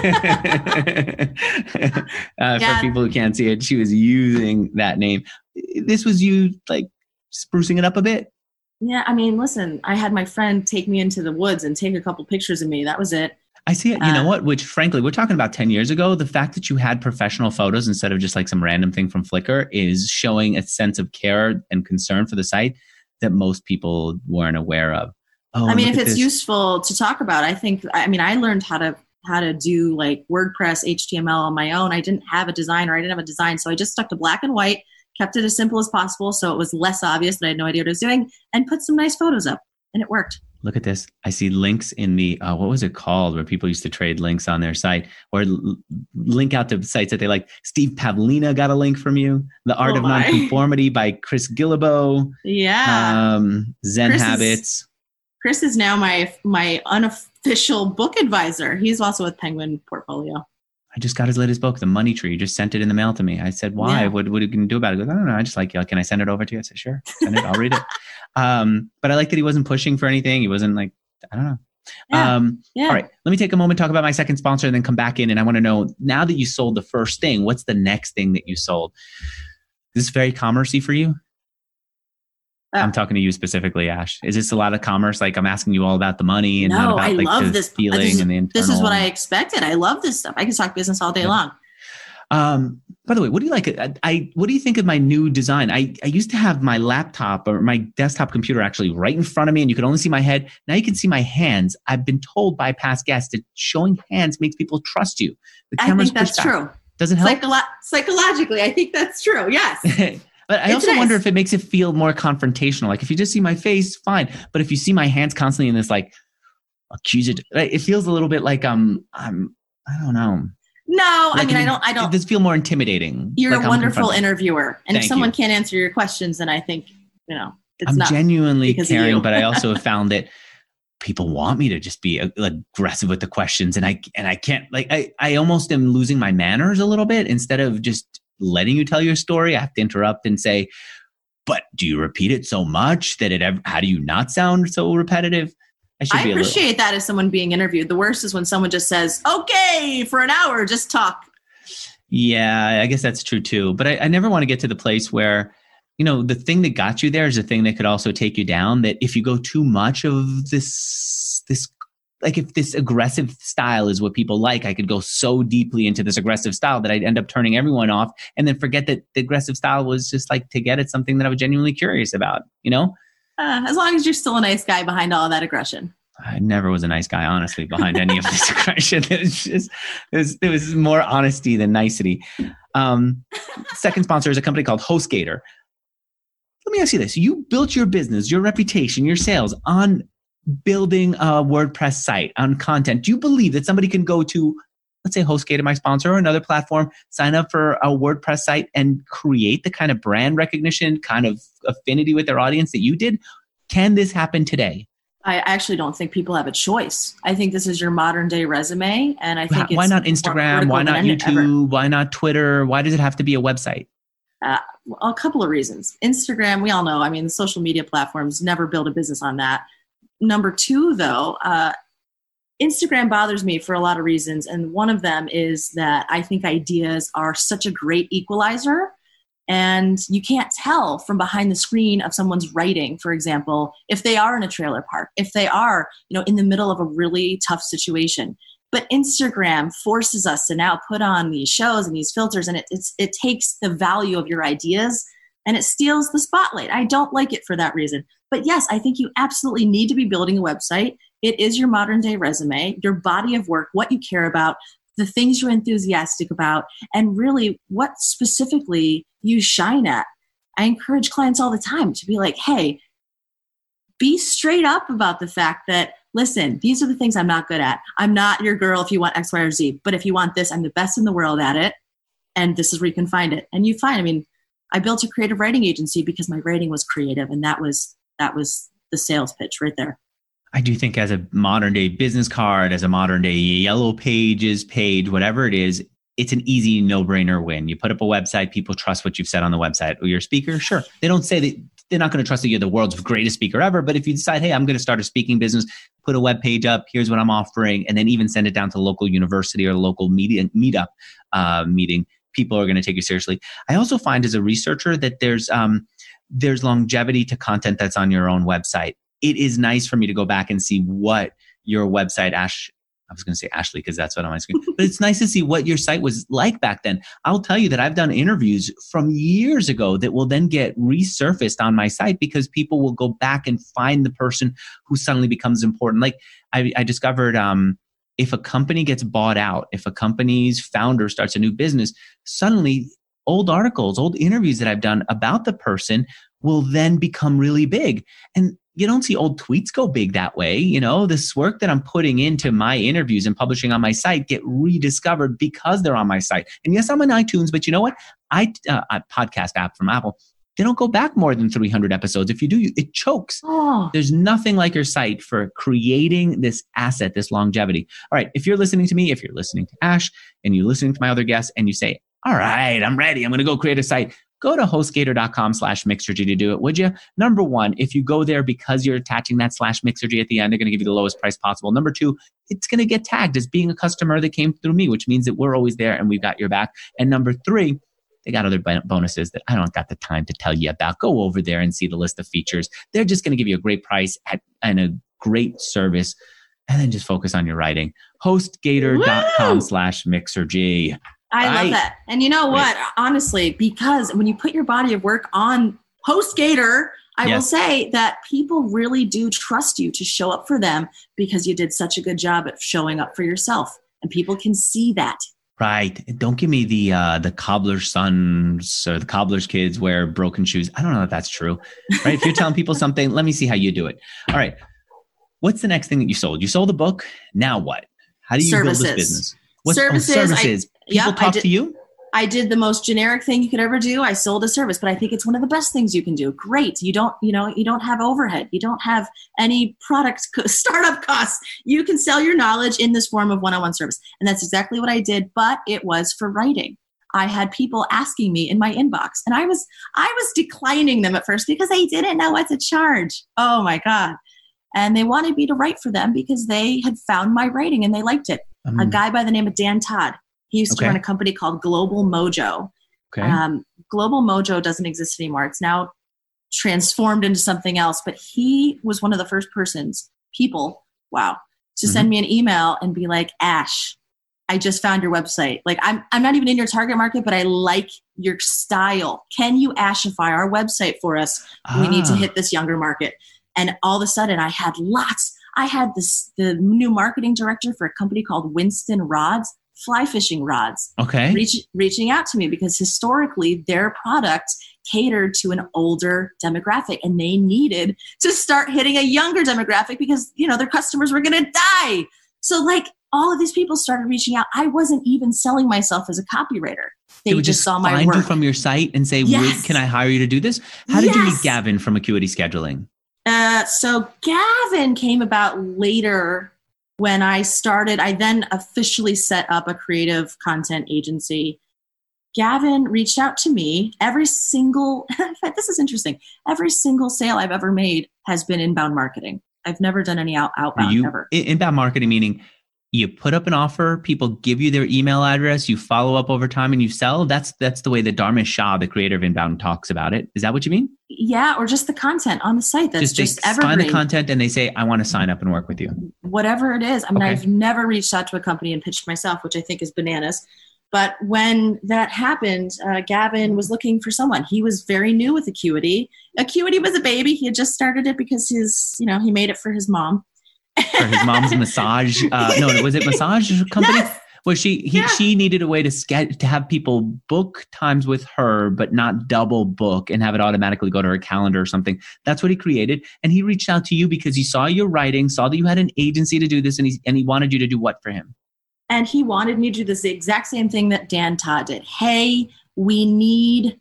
For people who can't see it, she was using that name. This was you like sprucing it up a bit? Yeah. I mean, listen, I had my friend take me into the woods and take a couple pictures of me. That was it. I see it. You know what? Which frankly, we're talking about 10 years ago. The fact that you had professional photos instead of just like some random thing from Flickr is showing a sense of care and concern for the site that most people weren't aware of. Oh, I mean, if it's useful to talk about, I learned how to do like WordPress, HTML on my own. I didn't have a designer. I didn't have a design. So I just stuck to black and white, kept it as simple as possible. So it was less obvious that I had no idea what I was doing, and put some nice photos up, and it worked. Look at this. I see links in the, what was it called, where people used to trade links on their site or link out to sites that they like. Steve Pavlina got a link from you. The Art of Nonconformity by Chris Guillebeau. Yeah. Zen Habits. Chris is now my unofficial book advisor. He's also with Penguin Portfolio. I just got his latest book, The Money Tree. He just sent it in the mail to me. I said, why? Yeah. What are you going to do about it? He goes, I don't know. I just like you. Can I send it over to you? I said, sure. Send it. I'll read it. But I like that he wasn't pushing for anything. He wasn't like, I don't know. Yeah. All right. Let me take a moment, talk about my second sponsor, and then come back in. And I want to know, now that you sold the first thing, what's the next thing that you sold? Is this very commerce-y for you? I'm talking to you specifically, Ash. Is this a lot of commerce? Like I'm asking you all about the money and not about I like love the this feeling and the internal. This is what I expected. I love this stuff. I can talk business all day long. By the way, what do you like? What do you think of my new design? I used to have my laptop or my desktop computer actually right in front of me and you could only see my head. Now you can see my hands. I've been told by past guests that showing hands makes people trust you. The camera's I think that's true. Does it help? Psychologically, I think that's true. Yes. But I also wonder if it makes it feel more confrontational. Like if you just see my face, fine. But if you see my hands constantly in this like accusatory, it feels a little bit like I don't know. No, like I don't. Does it feel more intimidating? You're like a wonderful interviewer, and if someone can't answer your questions, then I think it's not genuinely caring. But I also have found that people want me to just be aggressive with the questions, and I can't. Like I almost am losing my manners a little bit. Instead of just letting you tell your story, I have to interrupt and say, "But do you repeat it so much that how do you not sound so repetitive?" I appreciate that as someone being interviewed. The worst is when someone just says, "Okay, for an hour, just talk." Yeah, I guess that's true too. But I never want to get to the place where, the thing that got you there is the thing that could also take you down. That if you go too much of this, like if this aggressive style is what people like, I could go so deeply into this aggressive style that I'd end up turning everyone off and then forget that the aggressive style was just like to get at something that I was genuinely curious about, As long as you're still a nice guy behind all that aggression. I never was a nice guy, honestly, behind any of this aggression. It was more honesty than nicety. Second sponsor is a company called HostGator. Let me ask you this. You built your business, your reputation, your sales on building a WordPress site, on content. Do you believe that somebody can go to, let's say HostGator, my sponsor, or another platform, sign up for a WordPress site and create the kind of brand recognition, kind of affinity with their audience that you did? Can this happen today? I actually don't think people have a choice. I think this is your modern day resume. And I think why not Instagram? Why not YouTube? Why not Twitter? Why does it have to be a website? A couple of reasons. Instagram, we all know, the social media platforms, never build a business on that. Number two, though, Instagram bothers me for a lot of reasons. And one of them is that I think ideas are such a great equalizer. And you can't tell from behind the screen of someone's writing, for example, if they are in a trailer park, if they are, in the middle of a really tough situation. But Instagram forces us to now put on these shows and these filters, and it takes the value of your ideas and it steals the spotlight. I don't like it for that reason. But yes, I think you absolutely need to be building a website. It is your modern day resume, your body of work, what you care about, the things you're enthusiastic about, and really what specifically you shine at. I encourage clients all the time to be like, hey, be straight up about the fact that, listen, these are the things I'm not good at. I'm not your girl if you want X, Y, or Z, but if you want this, I'm the best in the world at it. And this is where you can find it. And you find, I built a creative writing agency because my writing was creative, and that was the sales pitch right there. I do think as a modern day business card, as a modern day Yellow Pages page, whatever it is, it's an easy no-brainer win. You put up a website, people trust what you've said on the website. Or you're a speaker, sure. They don't say that they're not going to trust that you're the world's greatest speaker ever. But if you decide, hey, I'm going to start a speaking business, put a web page up, here's what I'm offering, and then even send it down to the local university or local meetup meeting, people are going to take you seriously. I also find as a researcher that there's longevity to content that's on your own website. It is nice for me to go back and see what your website, I was going to say Ashley because that's what on my screen, but it's nice to see what your site was like back then. I'll tell you that I've done interviews from years ago that will then get resurfaced on my site because people will go back and find the person who suddenly becomes important. Like I discovered if a company gets bought out, if a company's founder starts a new business, suddenly old articles, old interviews that I've done about the person will then become really big. And you don't see old tweets go big that way. This work that I'm putting into my interviews and publishing on my site get rediscovered because they're on my site. And yes, I'm on iTunes, but you know what? A podcast app from Apple, they don't go back more than 300 episodes. If you do, it chokes. Oh. There's nothing like your site for creating this asset, this longevity. All right. If you're listening to me, if you're listening to Ash and you're listening to my other guests and you say, all right, I'm ready. I'm going to go create a site. Go to hostgator.com/Mixergy to do it, would you? Number one, if you go there because you're attaching that /Mixergy at the end, they're going to give you the lowest price possible. Number two, it's going to get tagged as being a customer that came through me, which means that we're always there and we've got your back. And number three, They got other bonuses that I don't got the time to tell you about. Go over there and see the list of features. They're just going to give you a great price and a great service, and then just focus on your writing. HostGator.com/MixerG. I love that. And you know what? Honestly, because when you put your body of work on HostGator, I will say that people really do trust you to show up for them because you did such a good job at showing up for yourself. And people can see that. Right. Don't give me the cobbler's sons or the cobbler's kids wear broken shoes. I don't know if that's true. Right. If you're telling people something, let me see how you do it. All right. What's the next thing that you sold? You sold a book. Now what? How do you build this business? Services. People talk to you? I did the most generic thing you could ever do. I sold a service, but I think it's one of the best things you can do. Great. You don't have overhead. You don't have any product startup costs. You can sell your knowledge in this form of one-on-one service. And that's exactly what I did, but it was for writing. I had people asking me in my inbox, and I was declining them at first because they didn't know what to charge. Oh my God. And they wanted me to write for them because they had found my writing and they liked it. A guy by the name of Dan Todd. He used to run a company called Global Mojo. Okay. Global Mojo doesn't exist anymore. It's now transformed into something else. But he was one of the first people, to send me an email and be like, Ash, I just found your website. Like, I'm not even in your target market, but I like your style. Can you Ashify our website for us? We need to hit this younger market. And all of a sudden I had the new marketing director for a company called Winston Rods, fly fishing rods, reaching out to me because historically their product catered to an older demographic and they needed to start hitting a younger demographic because, their customers were going to die. So like all of these people started reaching out. I wasn't even selling myself as a copywriter. They would just saw my find work you from your site and say, can I hire you to do this? How did you meet Gavin from Acuity Scheduling? So Gavin came about later when I then officially set up a creative content agency. Gavin reached out to me. This is interesting. Every single sale I've ever made has been inbound marketing. I've never done any outbound ever. Inbound marketing meaning you put up an offer, people give you their email address, you follow up over time and you sell. That's the way that Dharmesh Shah, the creator of Inbound, talks about it. Is that what you mean? Yeah, or just the content on the site. That's just evergreen. Find the content and they say, I want to sign up and work with you. Whatever it is. I mean, I've never reached out to a company and pitched myself, which I think is bananas. But when that happened, Gavin was looking for someone. He was very new with Acuity. Acuity was a baby. He had just started it because he made it for his mom. For his mom's massage. Was it massage company? Yes. Well, she needed a way to have people book times with her, but not double book and have it automatically go to her calendar or something. That's what he created. And he reached out to you because he saw your writing, saw that you had an agency to do this, and he wanted you to do what for him? And he wanted me to do the exact same thing that Dan Todd did. Hey, we need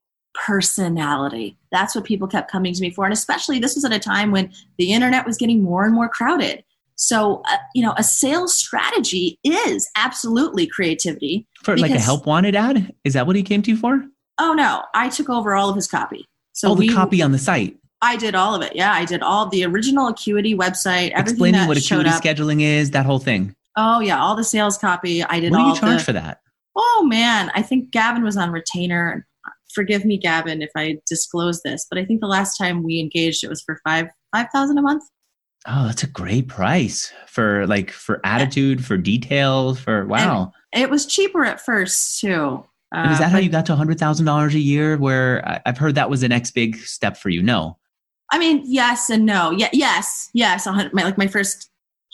personality. That's what people kept coming to me for. And especially this was at a time when the internet was getting more and more crowded. So, a sales strategy is absolutely creativity. For like a help wanted ad? Is that what he came to you for? Oh, no. I took over all of his copy. So the copy on the site? I did all of it. Yeah, I did all the original Acuity website. Explaining what Acuity scheduling is, that whole thing. Oh, yeah. All the sales copy. I did all. What do you charge for that? Oh, man. I think Gavin was on retainer. Forgive me, Gavin, if I disclose this, but I think the last time we engaged, it was for $5,000 a month. Oh, that's a great price for attitude, for details, for wow. And it was cheaper at first too. And is that how you got to $100,000 a year? Where I've heard that was the next big step for you. No. I mean, yes and no. Yes. My first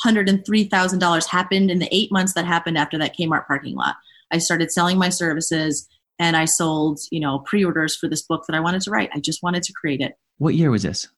$103,000 happened in the 8 months that happened after that Kmart parking lot. I started selling my services. And I sold, pre-orders for this book that I wanted to write. I just wanted to create it. What year was this?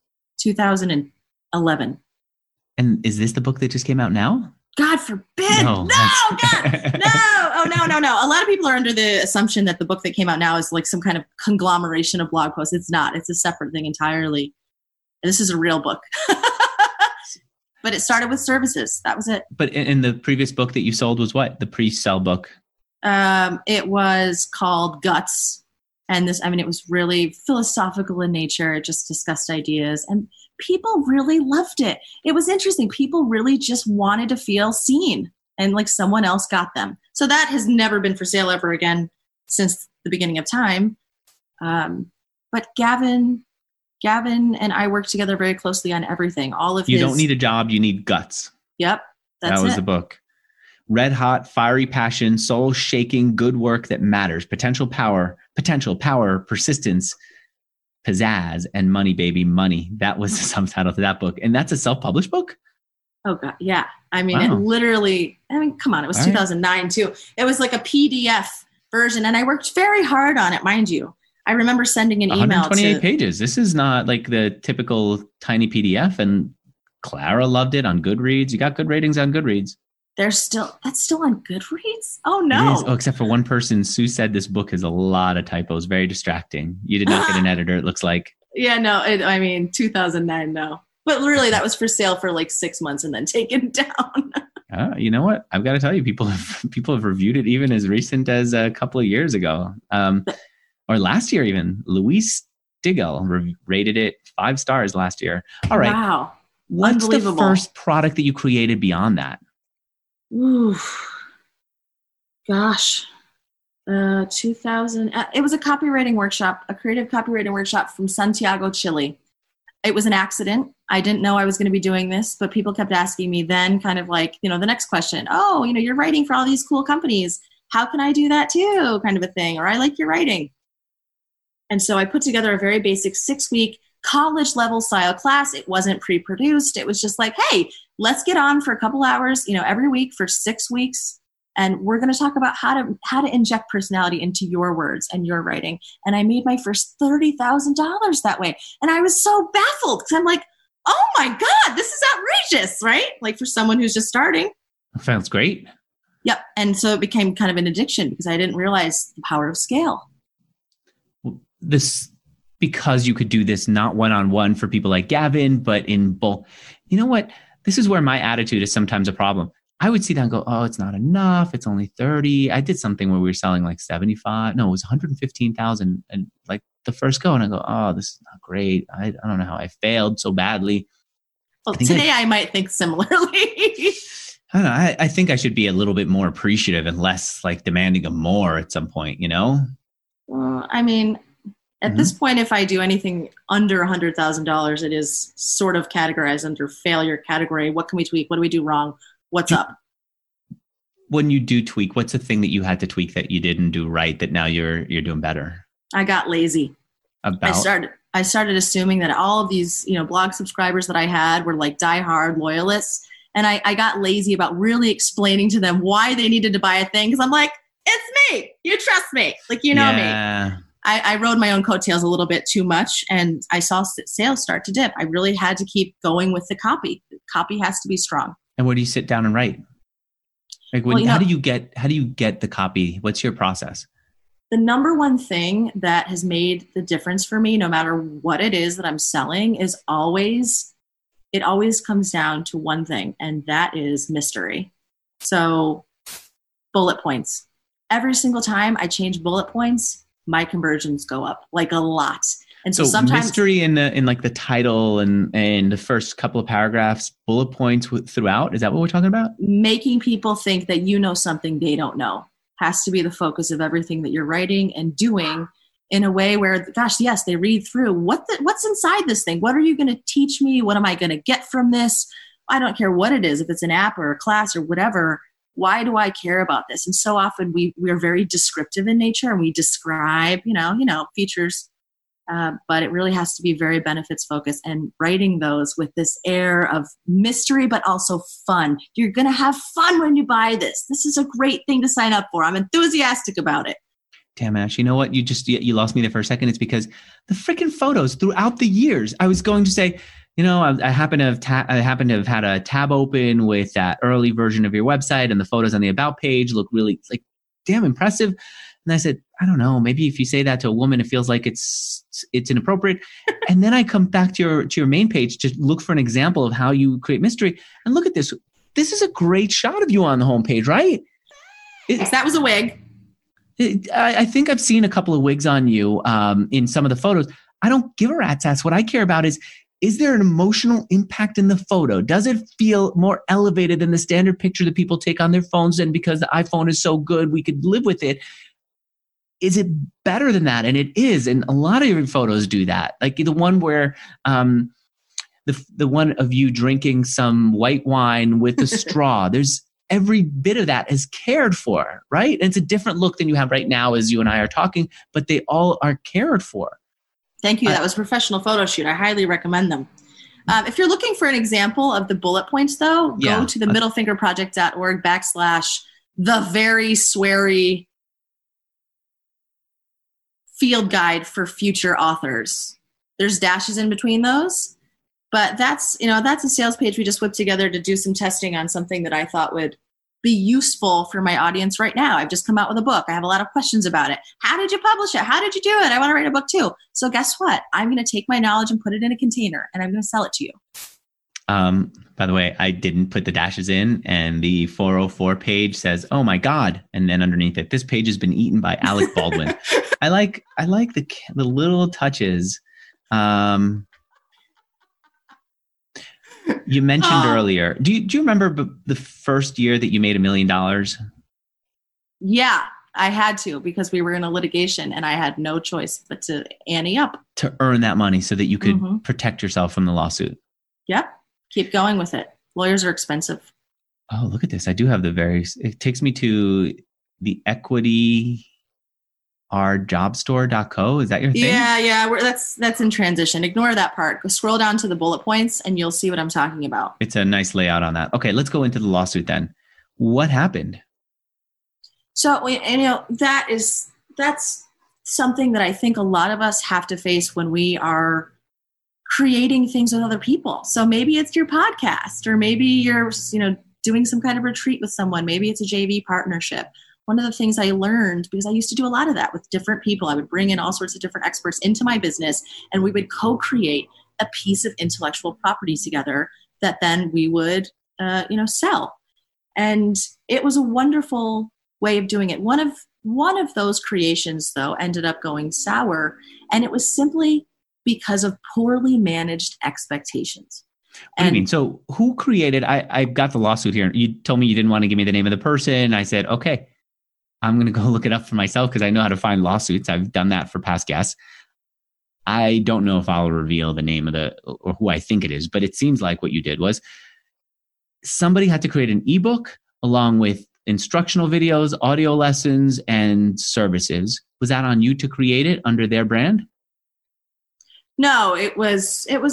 2011. And is this the book that just came out now? God forbid. No, God. No. Oh, no. A lot of people are under the assumption that the book that came out now is like some kind of conglomeration of blog posts. It's not. It's a separate thing entirely. And this is a real book. But it started with services. That was it. But in the previous book that you sold was what? The pre-sell book? It was called Guts. And it was really philosophical in nature. It just discussed ideas and people really loved it. It was interesting. People really just wanted to feel seen and like someone else got them. So that has never been for sale ever again since the beginning of time. But Gavin and I worked together very closely on everything. You don't need a job, you need guts. Yep. That was the book. Red hot, fiery passion, soul shaking, good work that matters. Potential power, persistence, pizzazz, and money, baby, money. That was the subtitle to that book. And that's a self-published book? Oh, God. Yeah. I mean, come on. It was 2009 too. It was like a PDF version. And I worked very hard on it, mind you. I remember sending an email 128 pages. This is not like the typical tiny PDF. And Clara loved it on Goodreads. You got good ratings on Goodreads. That's still on Goodreads? Oh, no. Oh, except for one person. Sue said this book has a lot of typos. Very distracting. You did not get an editor, it looks like. Yeah, no. 2009, no. But really, that was for sale for like 6 months and then taken down. You know what? I've got to tell you, people have reviewed it even as recent as a couple of years ago. Or last year even. Luis Diggle rated it 5 stars last year. All right. Wow. What's the first product that you created beyond that? Ooh, gosh, 2000. It was a copywriting workshop, a creative copywriting workshop from Santiago, Chile. It was an accident. I didn't know I was going to be doing this, but people kept asking me then kind of like, the next question. Oh, you're writing for all these cool companies. How can I do that too? Kind of a thing. Or I like your writing. And so I put together a very basic 6-week college level style class. It wasn't pre-produced. It was just like, hey, let's get on for a couple hours, every week for 6 weeks. And we're going to talk about how to inject personality into your words and your writing. And I made my first $30,000 that way. And I was so baffled because I'm like, oh my God, this is outrageous, right? Like for someone who's just starting. Sounds great. Yep. And so it became kind of an addiction because I didn't realize the power of scale. Because you could do this not one-on-one for people like Gavin, but in bulk. You know what? This is where my attitude is sometimes a problem. I would see that and go, oh, it's not enough. It's only 30. I did something where we were selling like 75. No, it was 115,000. And like the first go, and I go, oh, this is not great. I don't know how I failed so badly. Well, today I might think similarly. I don't know. I think I should be a little bit more appreciative and less like demanding of more at some point, Well, at this point, if I do anything under $100,000, it is sort of categorized under failure category. What can we tweak? What do we do wrong? What's up? When you do tweak, what's the thing that you had to tweak that you didn't do right that now you're doing better? I got lazy. I started assuming that all of these, blog subscribers that I had were like diehard loyalists. And I got lazy about really explaining to them why they needed to buy a thing. Because I'm like, it's me. You trust me. Like, me. I rode my own coattails a little bit too much, and I saw sales start to dip. I really had to keep going with the copy. The copy has to be strong. And where do you sit down and write? Like, how do you get the copy? What's your process? The number one thing that has made the difference for me, no matter what it is that I'm selling, is it always comes down to one thing, and that is mystery. So, bullet points. Every single time I change bullet points, my conversions go up like a lot. And so sometimes mystery in like the title and the first couple of paragraphs, bullet points throughout. Is that what we're talking about? Making people think that you know something they don't know has to be the focus of everything that you're writing and doing in a way where, gosh, yes, they read through what's inside this thing. What are you going to teach me? What am I going to get from this? I don't care what it is. If it's an app or a class or whatever, why do I care about this? And so often we're very descriptive in nature and we describe, features, but it really has to be very benefits focused and writing those with this air of mystery, but also fun. You're going to have fun when you buy this. This is a great thing to sign up for. I'm enthusiastic about it. Damn, Ash, you know what? You lost me there for a second. It's because the freaking photos throughout the years, I was going to say, I happen to have had a tab open with that early version of your website, and the photos on the about page look really like damn impressive. And I said, I don't know, maybe if you say that to a woman, it feels like it's inappropriate. And then I come back to your main page to look for an example of how you create mystery. And look at this. This is a great shot of you on the homepage, right? Yes, that was a wig. I think I've seen a couple of wigs on you in some of the photos. I don't give a rat's ass. What I care about is there an emotional impact in the photo? Does it feel more elevated than the standard picture that people take on their phones? And because the iPhone is so good, we could live with it. is it better than that? And it is. And a lot of your photos do that. Like the one where the one of you drinking some white wine with a straw, there's every bit of that is cared for, right? And it's a different look than you have right now as you and I are talking, but they all are cared for. Thank you. That was a professional photo shoot. I highly recommend them. If you're looking for an example of the bullet points, though, go to the middlefingerproject.org/the very sweary field guide for future authors. There's dashes in between those, but that's a sales page we just whipped together to do some testing on something that I thought would be useful for my audience right now. I've just come out with a book. I have a lot of questions about it. How did you publish it? How did you do it? I want to write a book too. So guess what? I'm going to take my knowledge and put it in a container, and I'm going to sell it to you. By the way, I didn't put the dashes in, and the 404 page says, "Oh my God!" And then underneath it, "This page has been eaten by Alec Baldwin." I like the little touches. You mentioned earlier. Do you remember the first year that you made $1 million? Yeah, I had to, because we were in a litigation, and I had no choice but to ante up to earn that money so that you could protect yourself from the lawsuit. Yep. Keep going with it. Lawyers are expensive. Oh, look at this. I do have it takes me to the equityrjobstore.co. Is that your thing? Yeah. That's in transition. Ignore that part. Go scroll down to the bullet points and you'll see what I'm talking about. It's a nice layout on that. Okay, let's go into the lawsuit then. What happened? So, that's something that I think a lot of us have to face when we are creating things with other people. So maybe it's your podcast, or maybe you're, doing some kind of retreat with someone. Maybe it's a JV partnership. One of the things I learned, because I used to do a lot of that with different people, I would bring in all sorts of different experts into my business, and we would co-create a piece of intellectual property together that then we would, sell. And it was a wonderful way of doing it. One of those creations, though, ended up going sour, and it was simply because of poorly managed expectations. What do you mean? So who created, I got the lawsuit here. You told me you didn't want to give me the name of the person. I said, okay, I'm going to go look it up for myself because I know how to find lawsuits. I've done that for past guests. I don't know if I'll reveal the name of or who I think it is, but it seems like what you did was somebody had to create an ebook along with instructional videos, audio lessons, and services. Was that on you to create it under their brand? No, it was a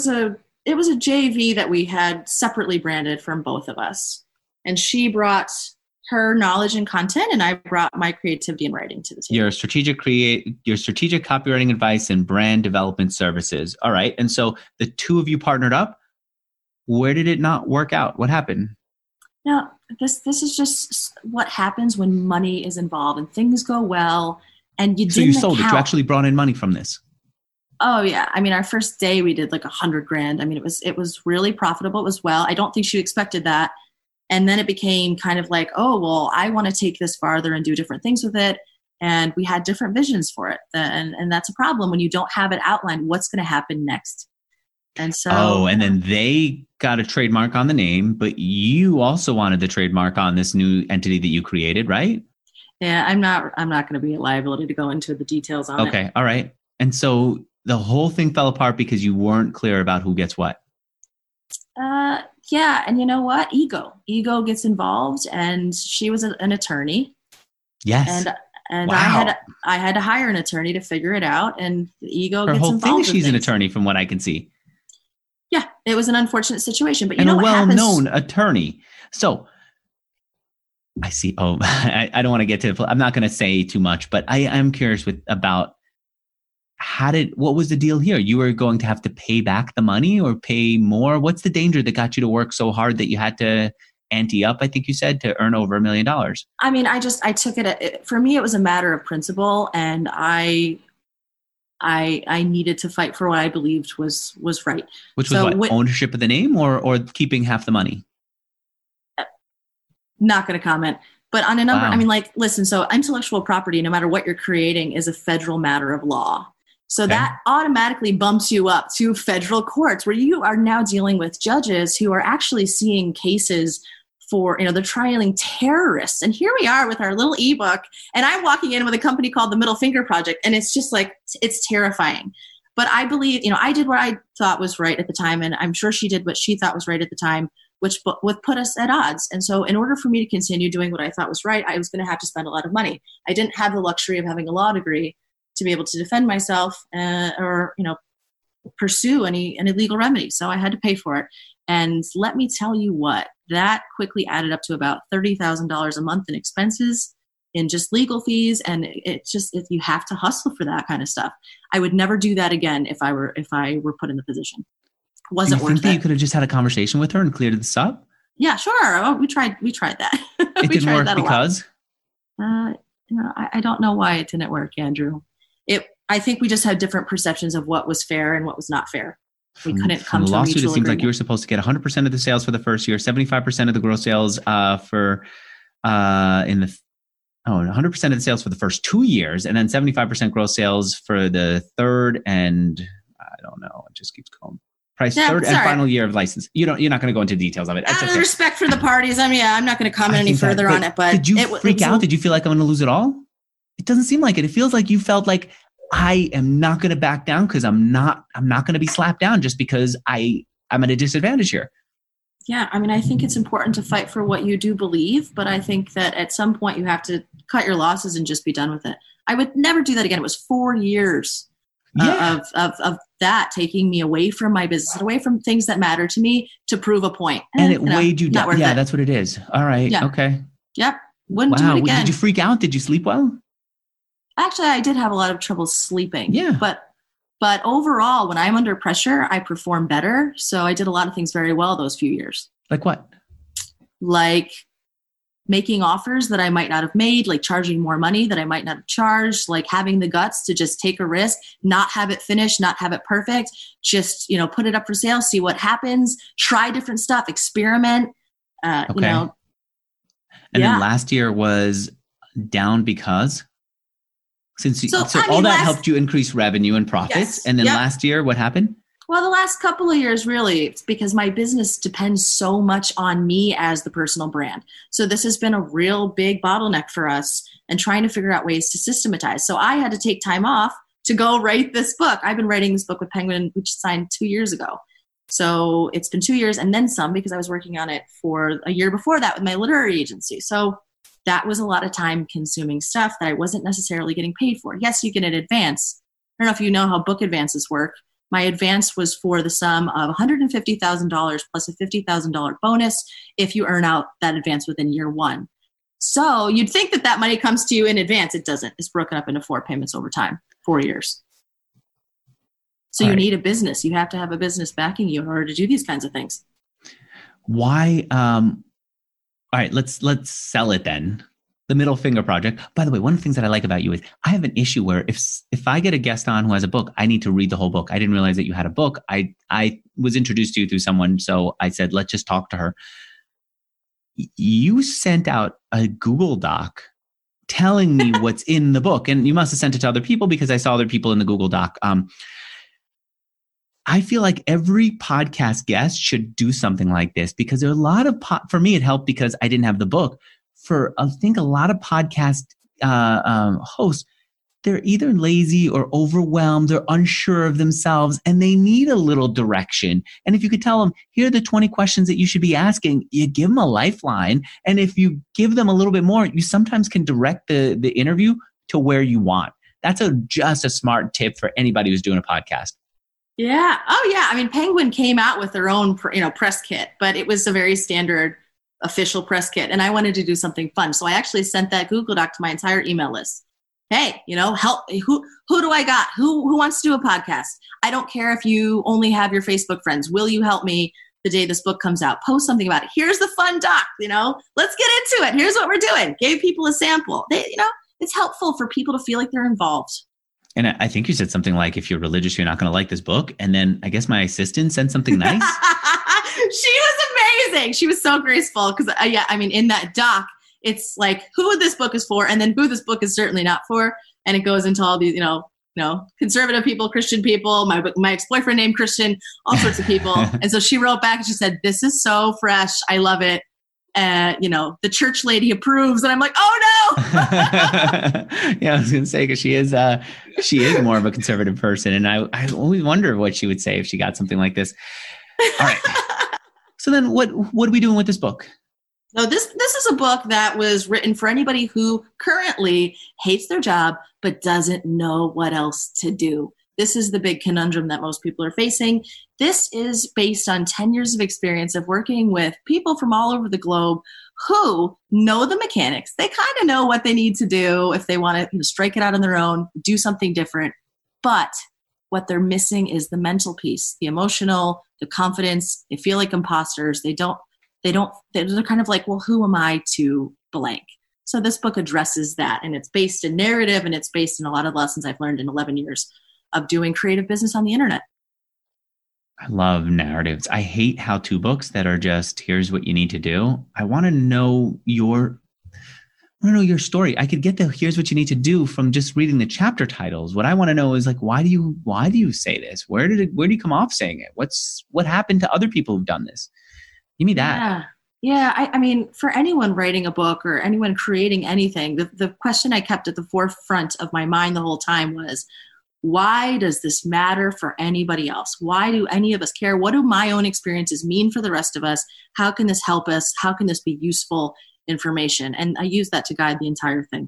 JV that we had separately branded from both of us. And she brought her knowledge and content, and I brought my creativity and writing to the table. Your strategic copywriting advice and brand development services. All right. And so the two of you partnered up. Where did it not work out? What happened? Now, this is just what happens when money is involved and things go well and you didn't So you sold it. You actually brought in money from this. Oh yeah. I mean, our first day we did like $100,000. I mean, it was really profitable. It was well. I don't think she expected that. And then it became kind of like, oh, well, I want to take this farther and do different things with it. And we had different visions for it. And that's a problem when you don't have it outlined what's going to happen next. And so. Oh, and then they got a trademark on the name, but you also wanted the trademark on this new entity that you created, right? Yeah, I'm not going to be a liability to go into the details on it. Okay. All right. And so the whole thing fell apart because you weren't clear about who gets what. Yeah. And you know what? Ego gets involved, and she was an attorney. Yes. And wow. I had to hire an attorney to figure it out, and the ego gets involved. Her whole thing, she's an attorney from what I can see. Yeah. It was an unfortunate situation, but you know what happens? And a well-known attorney. So I see. Oh, I don't want to get to, I'm not going to say too much, but I am curious about what was the deal here? You were going to have to pay back the money or pay more? What's the danger that got you to work so hard that you had to ante up, I think you said, to earn over $1 million? I mean, I took it, for me, it was a matter of principle, and I needed to fight for what I believed was right. Which was ownership of the name or keeping half the money? Not going to comment. But on a number, wow. I mean, listen, so intellectual property, no matter what you're creating, is a federal matter of law. So that automatically bumps you up to federal courts, where you are now dealing with judges who are actually seeing cases for, they're trialing terrorists. And here we are with our little ebook, and I'm walking in with a company called the Middle Finger Project. And it's just like, it's terrifying. But I believe, I did what I thought was right at the time. And I'm sure she did what she thought was right at the time, which put us at odds. And so in order for me to continue doing what I thought was right, I was going to have to spend a lot of money. I didn't have the luxury of having a law degree to be able to defend myself or pursue any legal remedy. So I had to pay for it. And let me tell you what, that quickly added up to about $30,000 a month in expenses in just legal fees. And you have to hustle for that kind of stuff. I would never do that again if I were put in the position. Wasn't worth it. That you could have just had a conversation with her and cleared this up? Yeah, sure. Oh, we tried that. It didn't work because? I don't know why it didn't work, Andrew. I think we just had different perceptions of what was fair and what was not fair. We couldn't come to a mutual agreement. It seems like you were supposed to get 100% of the sales for the first year, 75% of the gross sales 100% of the sales for the first 2 years, and then 75% gross sales for the third and I don't know, it just keeps going. Third and final year of license. You're not going to go into details of it. Out of respect for the parties, I'm not going to comment any further on it. But did you freak out? Did you feel like I'm going to lose it all? It doesn't seem like it. It feels like you felt like I am not going to back down because I'm not going to be slapped down just because I'm at a disadvantage here. Yeah, I think it's important to fight for what you do believe, but I think that at some point you have to cut your losses and just be done with it. I would never do that again. It was 4 years of that taking me away from my business, away from things that matter to me to prove a point. And it weighed you down. Yeah, that's what it is. All right. Yeah. Okay. Yep. Wouldn't do it again. Did you freak out? Did you sleep well? Actually, I did have a lot of trouble sleeping. Yeah. But overall, when I'm under pressure, I perform better. So I did a lot of things very well those few years. Like what? Like making offers that I might not have made, like charging more money that I might not have charged, like having the guts to just take a risk, not have it finished, not have it perfect, just, put it up for sale, see what happens, try different stuff, experiment, Okay. And then last year was down because? That helped you increase revenue and profits. Yes, and then last year, what happened? Well, the last couple of years, really, it's because my business depends so much on me as the personal brand. So this has been a real big bottleneck for us and trying to figure out ways to systematize. So I had to take time off to go write this book. I've been writing this book with Penguin, which signed 2 years ago. So it's been 2 years and then some because I was working on it for a year before that with my literary agency. So that was a lot of time consuming stuff that I wasn't necessarily getting paid for. Yes, you get an advance. I don't know if you know how book advances work. My advance was for the sum of $150,000 plus a $50,000 bonus if you earn out that advance within year one. So you'd think that money comes to you in advance. It doesn't. It's broken up into 4 payments over time, 4 years. So you need a business. You have to have a business backing you in order to do these kinds of things. Why? All right, let's sell it then. The Middle Finger Project. By the way, one of the things that I like about you is I have an issue where if I get a guest on who has a book, I need to read the whole book. I didn't realize that you had a book. I was introduced to you through someone, so I said, let's just talk to her. You sent out a Google Doc telling me what's in the book, and you must have sent it to other people because I saw other people in the Google Doc. I feel like every podcast guest should do something like this because there are a lot of, for me, it helped because I didn't have the book. For I think a lot of podcast hosts, they're either lazy or overwhelmed or unsure of themselves, and they need a little direction. And if you could tell them, here are the 20 questions that you should be asking, you give them a lifeline. And if you give them a little bit more, you sometimes can direct the interview to where you want. That's just a smart tip for anybody who's doing a podcast. Yeah. Oh, yeah. I mean, Penguin came out with their own, press kit, but it was a very standard official press kit. And I wanted to do something fun. So I actually sent that Google Doc to my entire email list. Hey, help. Who do I got? Who wants to do a podcast? I don't care if you only have your Facebook friends. Will you help me the day this book comes out? Post something about it. Here's the fun doc, let's get into it. Here's what we're doing. Gave people a sample. It's helpful for people to feel like they're involved. And I think you said something like, if you're religious, you're not going to like this book. And then I guess my assistant sent something nice. She was amazing. She was so graceful because, in that doc, it's like who this book is for and then who this book is certainly not for. And it goes into all these, conservative people, Christian people, my ex-boyfriend named Christian, all sorts of people. And so she wrote back and she said, this is so fresh. I love it. The church lady approves, and I'm like, oh no. Yeah, I was going to say, because she is more of a conservative person, and I always wonder what she would say if she got something like this. All right. So then, what are we doing with this book? No, this is a book that was written for anybody who currently hates their job but doesn't know what else to do. This is the big conundrum that most people are facing. This is based on 10 years of experience of working with people from all over the globe who know the mechanics. They kind of know what they need to do if they want to strike it out on their own, do something different. But what they're missing is the mental piece, the emotional, the confidence. They feel like imposters. They're kind of like, well, who am I to blank? So this book addresses that, and it's based in narrative, and it's based in a lot of lessons I've learned in 11 years of doing creative business on the internet. I love narratives. I hate how-to books that are just, here's what you need to do. I want to know your story. I could get the here's what you need to do from just reading the chapter titles. What I want to know is like, why do you say this? Where do you come off saying it? What happened to other people who've done this? Give me that. Yeah. I mean, for anyone writing a book or anyone creating anything, the question I kept at the forefront of my mind the whole time was, why does this matter for anybody else? Why do any of us care? What do my own experiences mean for the rest of us? How can this help us? How can this be useful information? And I use that to guide the entire thing.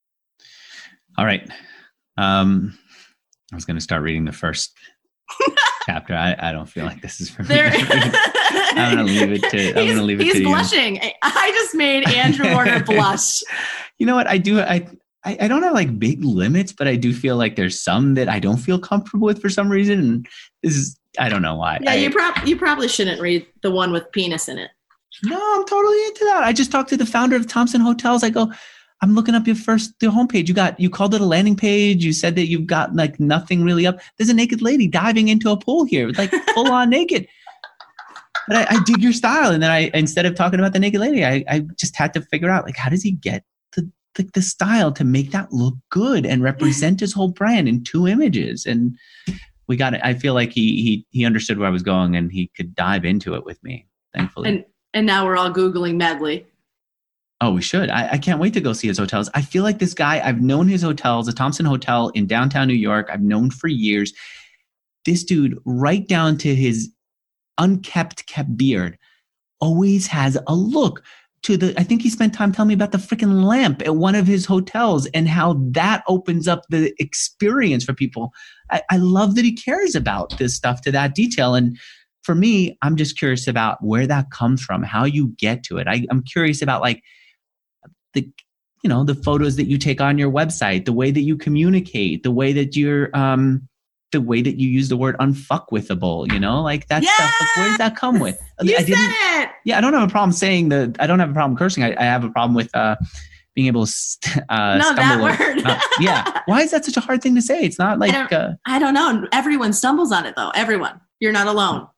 All right. I was going to start reading the first chapter. I don't feel like this is for me. I'm going to leave it to He's blushing. I just made Andrew Warner blush. You know what? I don't have like big limits, but I do feel like there's some that I don't feel comfortable with for some reason. And I don't know why. Yeah, you probably shouldn't read the one with penis in it. No, I'm totally into that. I just talked to the founder of Thompson Hotels. I go, I'm looking up the homepage. You called it a landing page. You said that you've got like nothing really up. There's a naked lady diving into a pool here, like full on naked. But I dig your style. And then instead of talking about the naked lady, I just had to figure out like, how does he get the style to make that look good and represent his whole brand in 2 images? And we got it. I feel like he understood where I was going and he could dive into it with me, thankfully. And now we're all Googling Medley. Oh, we should. I can't wait to go see his hotels. I feel like this guy, I've known his hotels, the Thompson Hotel in downtown New York. I've known for years. This dude, right down to his kept beard, always has a look. I think he spent time telling me about the freaking lamp at one of his hotels and how that opens up the experience for people. I love that he cares about this stuff to that detail. And for me, I'm just curious about where that comes from, how you get to it. I'm curious about like the photos that you take on your website, the way that you communicate, the way that the way that you use the word unfuckwithable, like that stuff. Like, where did that come with? You said it. Yeah, I don't have a problem saying I don't have a problem cursing. I have a problem with being able to stumble. That word. Yeah. Why is that such a hard thing to say? It's not like... I don't know. Everyone stumbles on it, though. Everyone. You're not alone.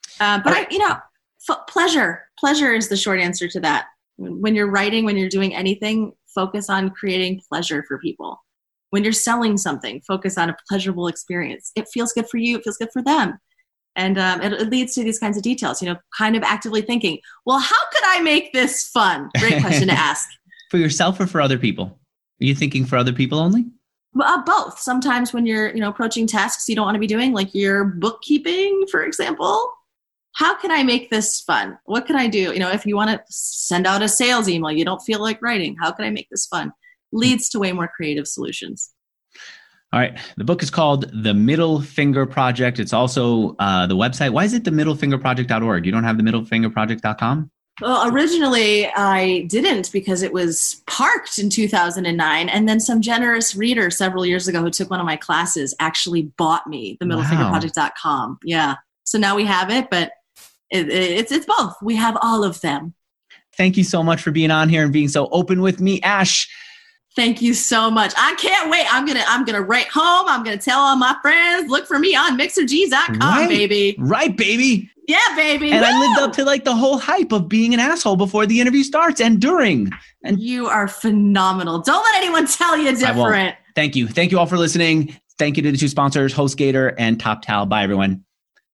Pleasure. Pleasure is the short answer to that. When you're writing, when you're doing anything, focus on creating pleasure for people. When you're selling something, focus on a pleasurable experience. It feels good for you. It feels good for them. And it leads to these kinds of details, kind of actively thinking, well, how could I make this fun? Great question to ask. For yourself or for other people? Are you thinking for other people only? Both. Sometimes when you're, approaching tasks you don't want to be doing, like your bookkeeping, for example, how can I make this fun? What can I do? If you want to send out a sales email, you don't feel like writing. How can I make this fun? Leads to way more creative solutions. All right. The book is called The Middle Finger Project. It's also the website. Why is it themiddlefingerproject.org? You don't have themiddlefingerproject.com? Well, originally I didn't because it was parked in 2009. And then some generous reader several years ago who took one of my classes actually bought me themiddlefingerproject.com. Yeah. So now we have it, but it's both. We have all of them. Thank you so much for being on here and being so open with me, Ash. Thank you so much. I can't wait. I'm gonna write home. I'm gonna tell all my friends. Look for me on mixerg.com, baby. Right, baby. Yeah, baby. And I lived up to like the whole hype of being an asshole before the interview starts and during. And you are phenomenal. Don't let anyone tell you different. Thank you. Thank you all for listening. Thank you to the 2 sponsors, HostGator and TopTal. Bye, everyone.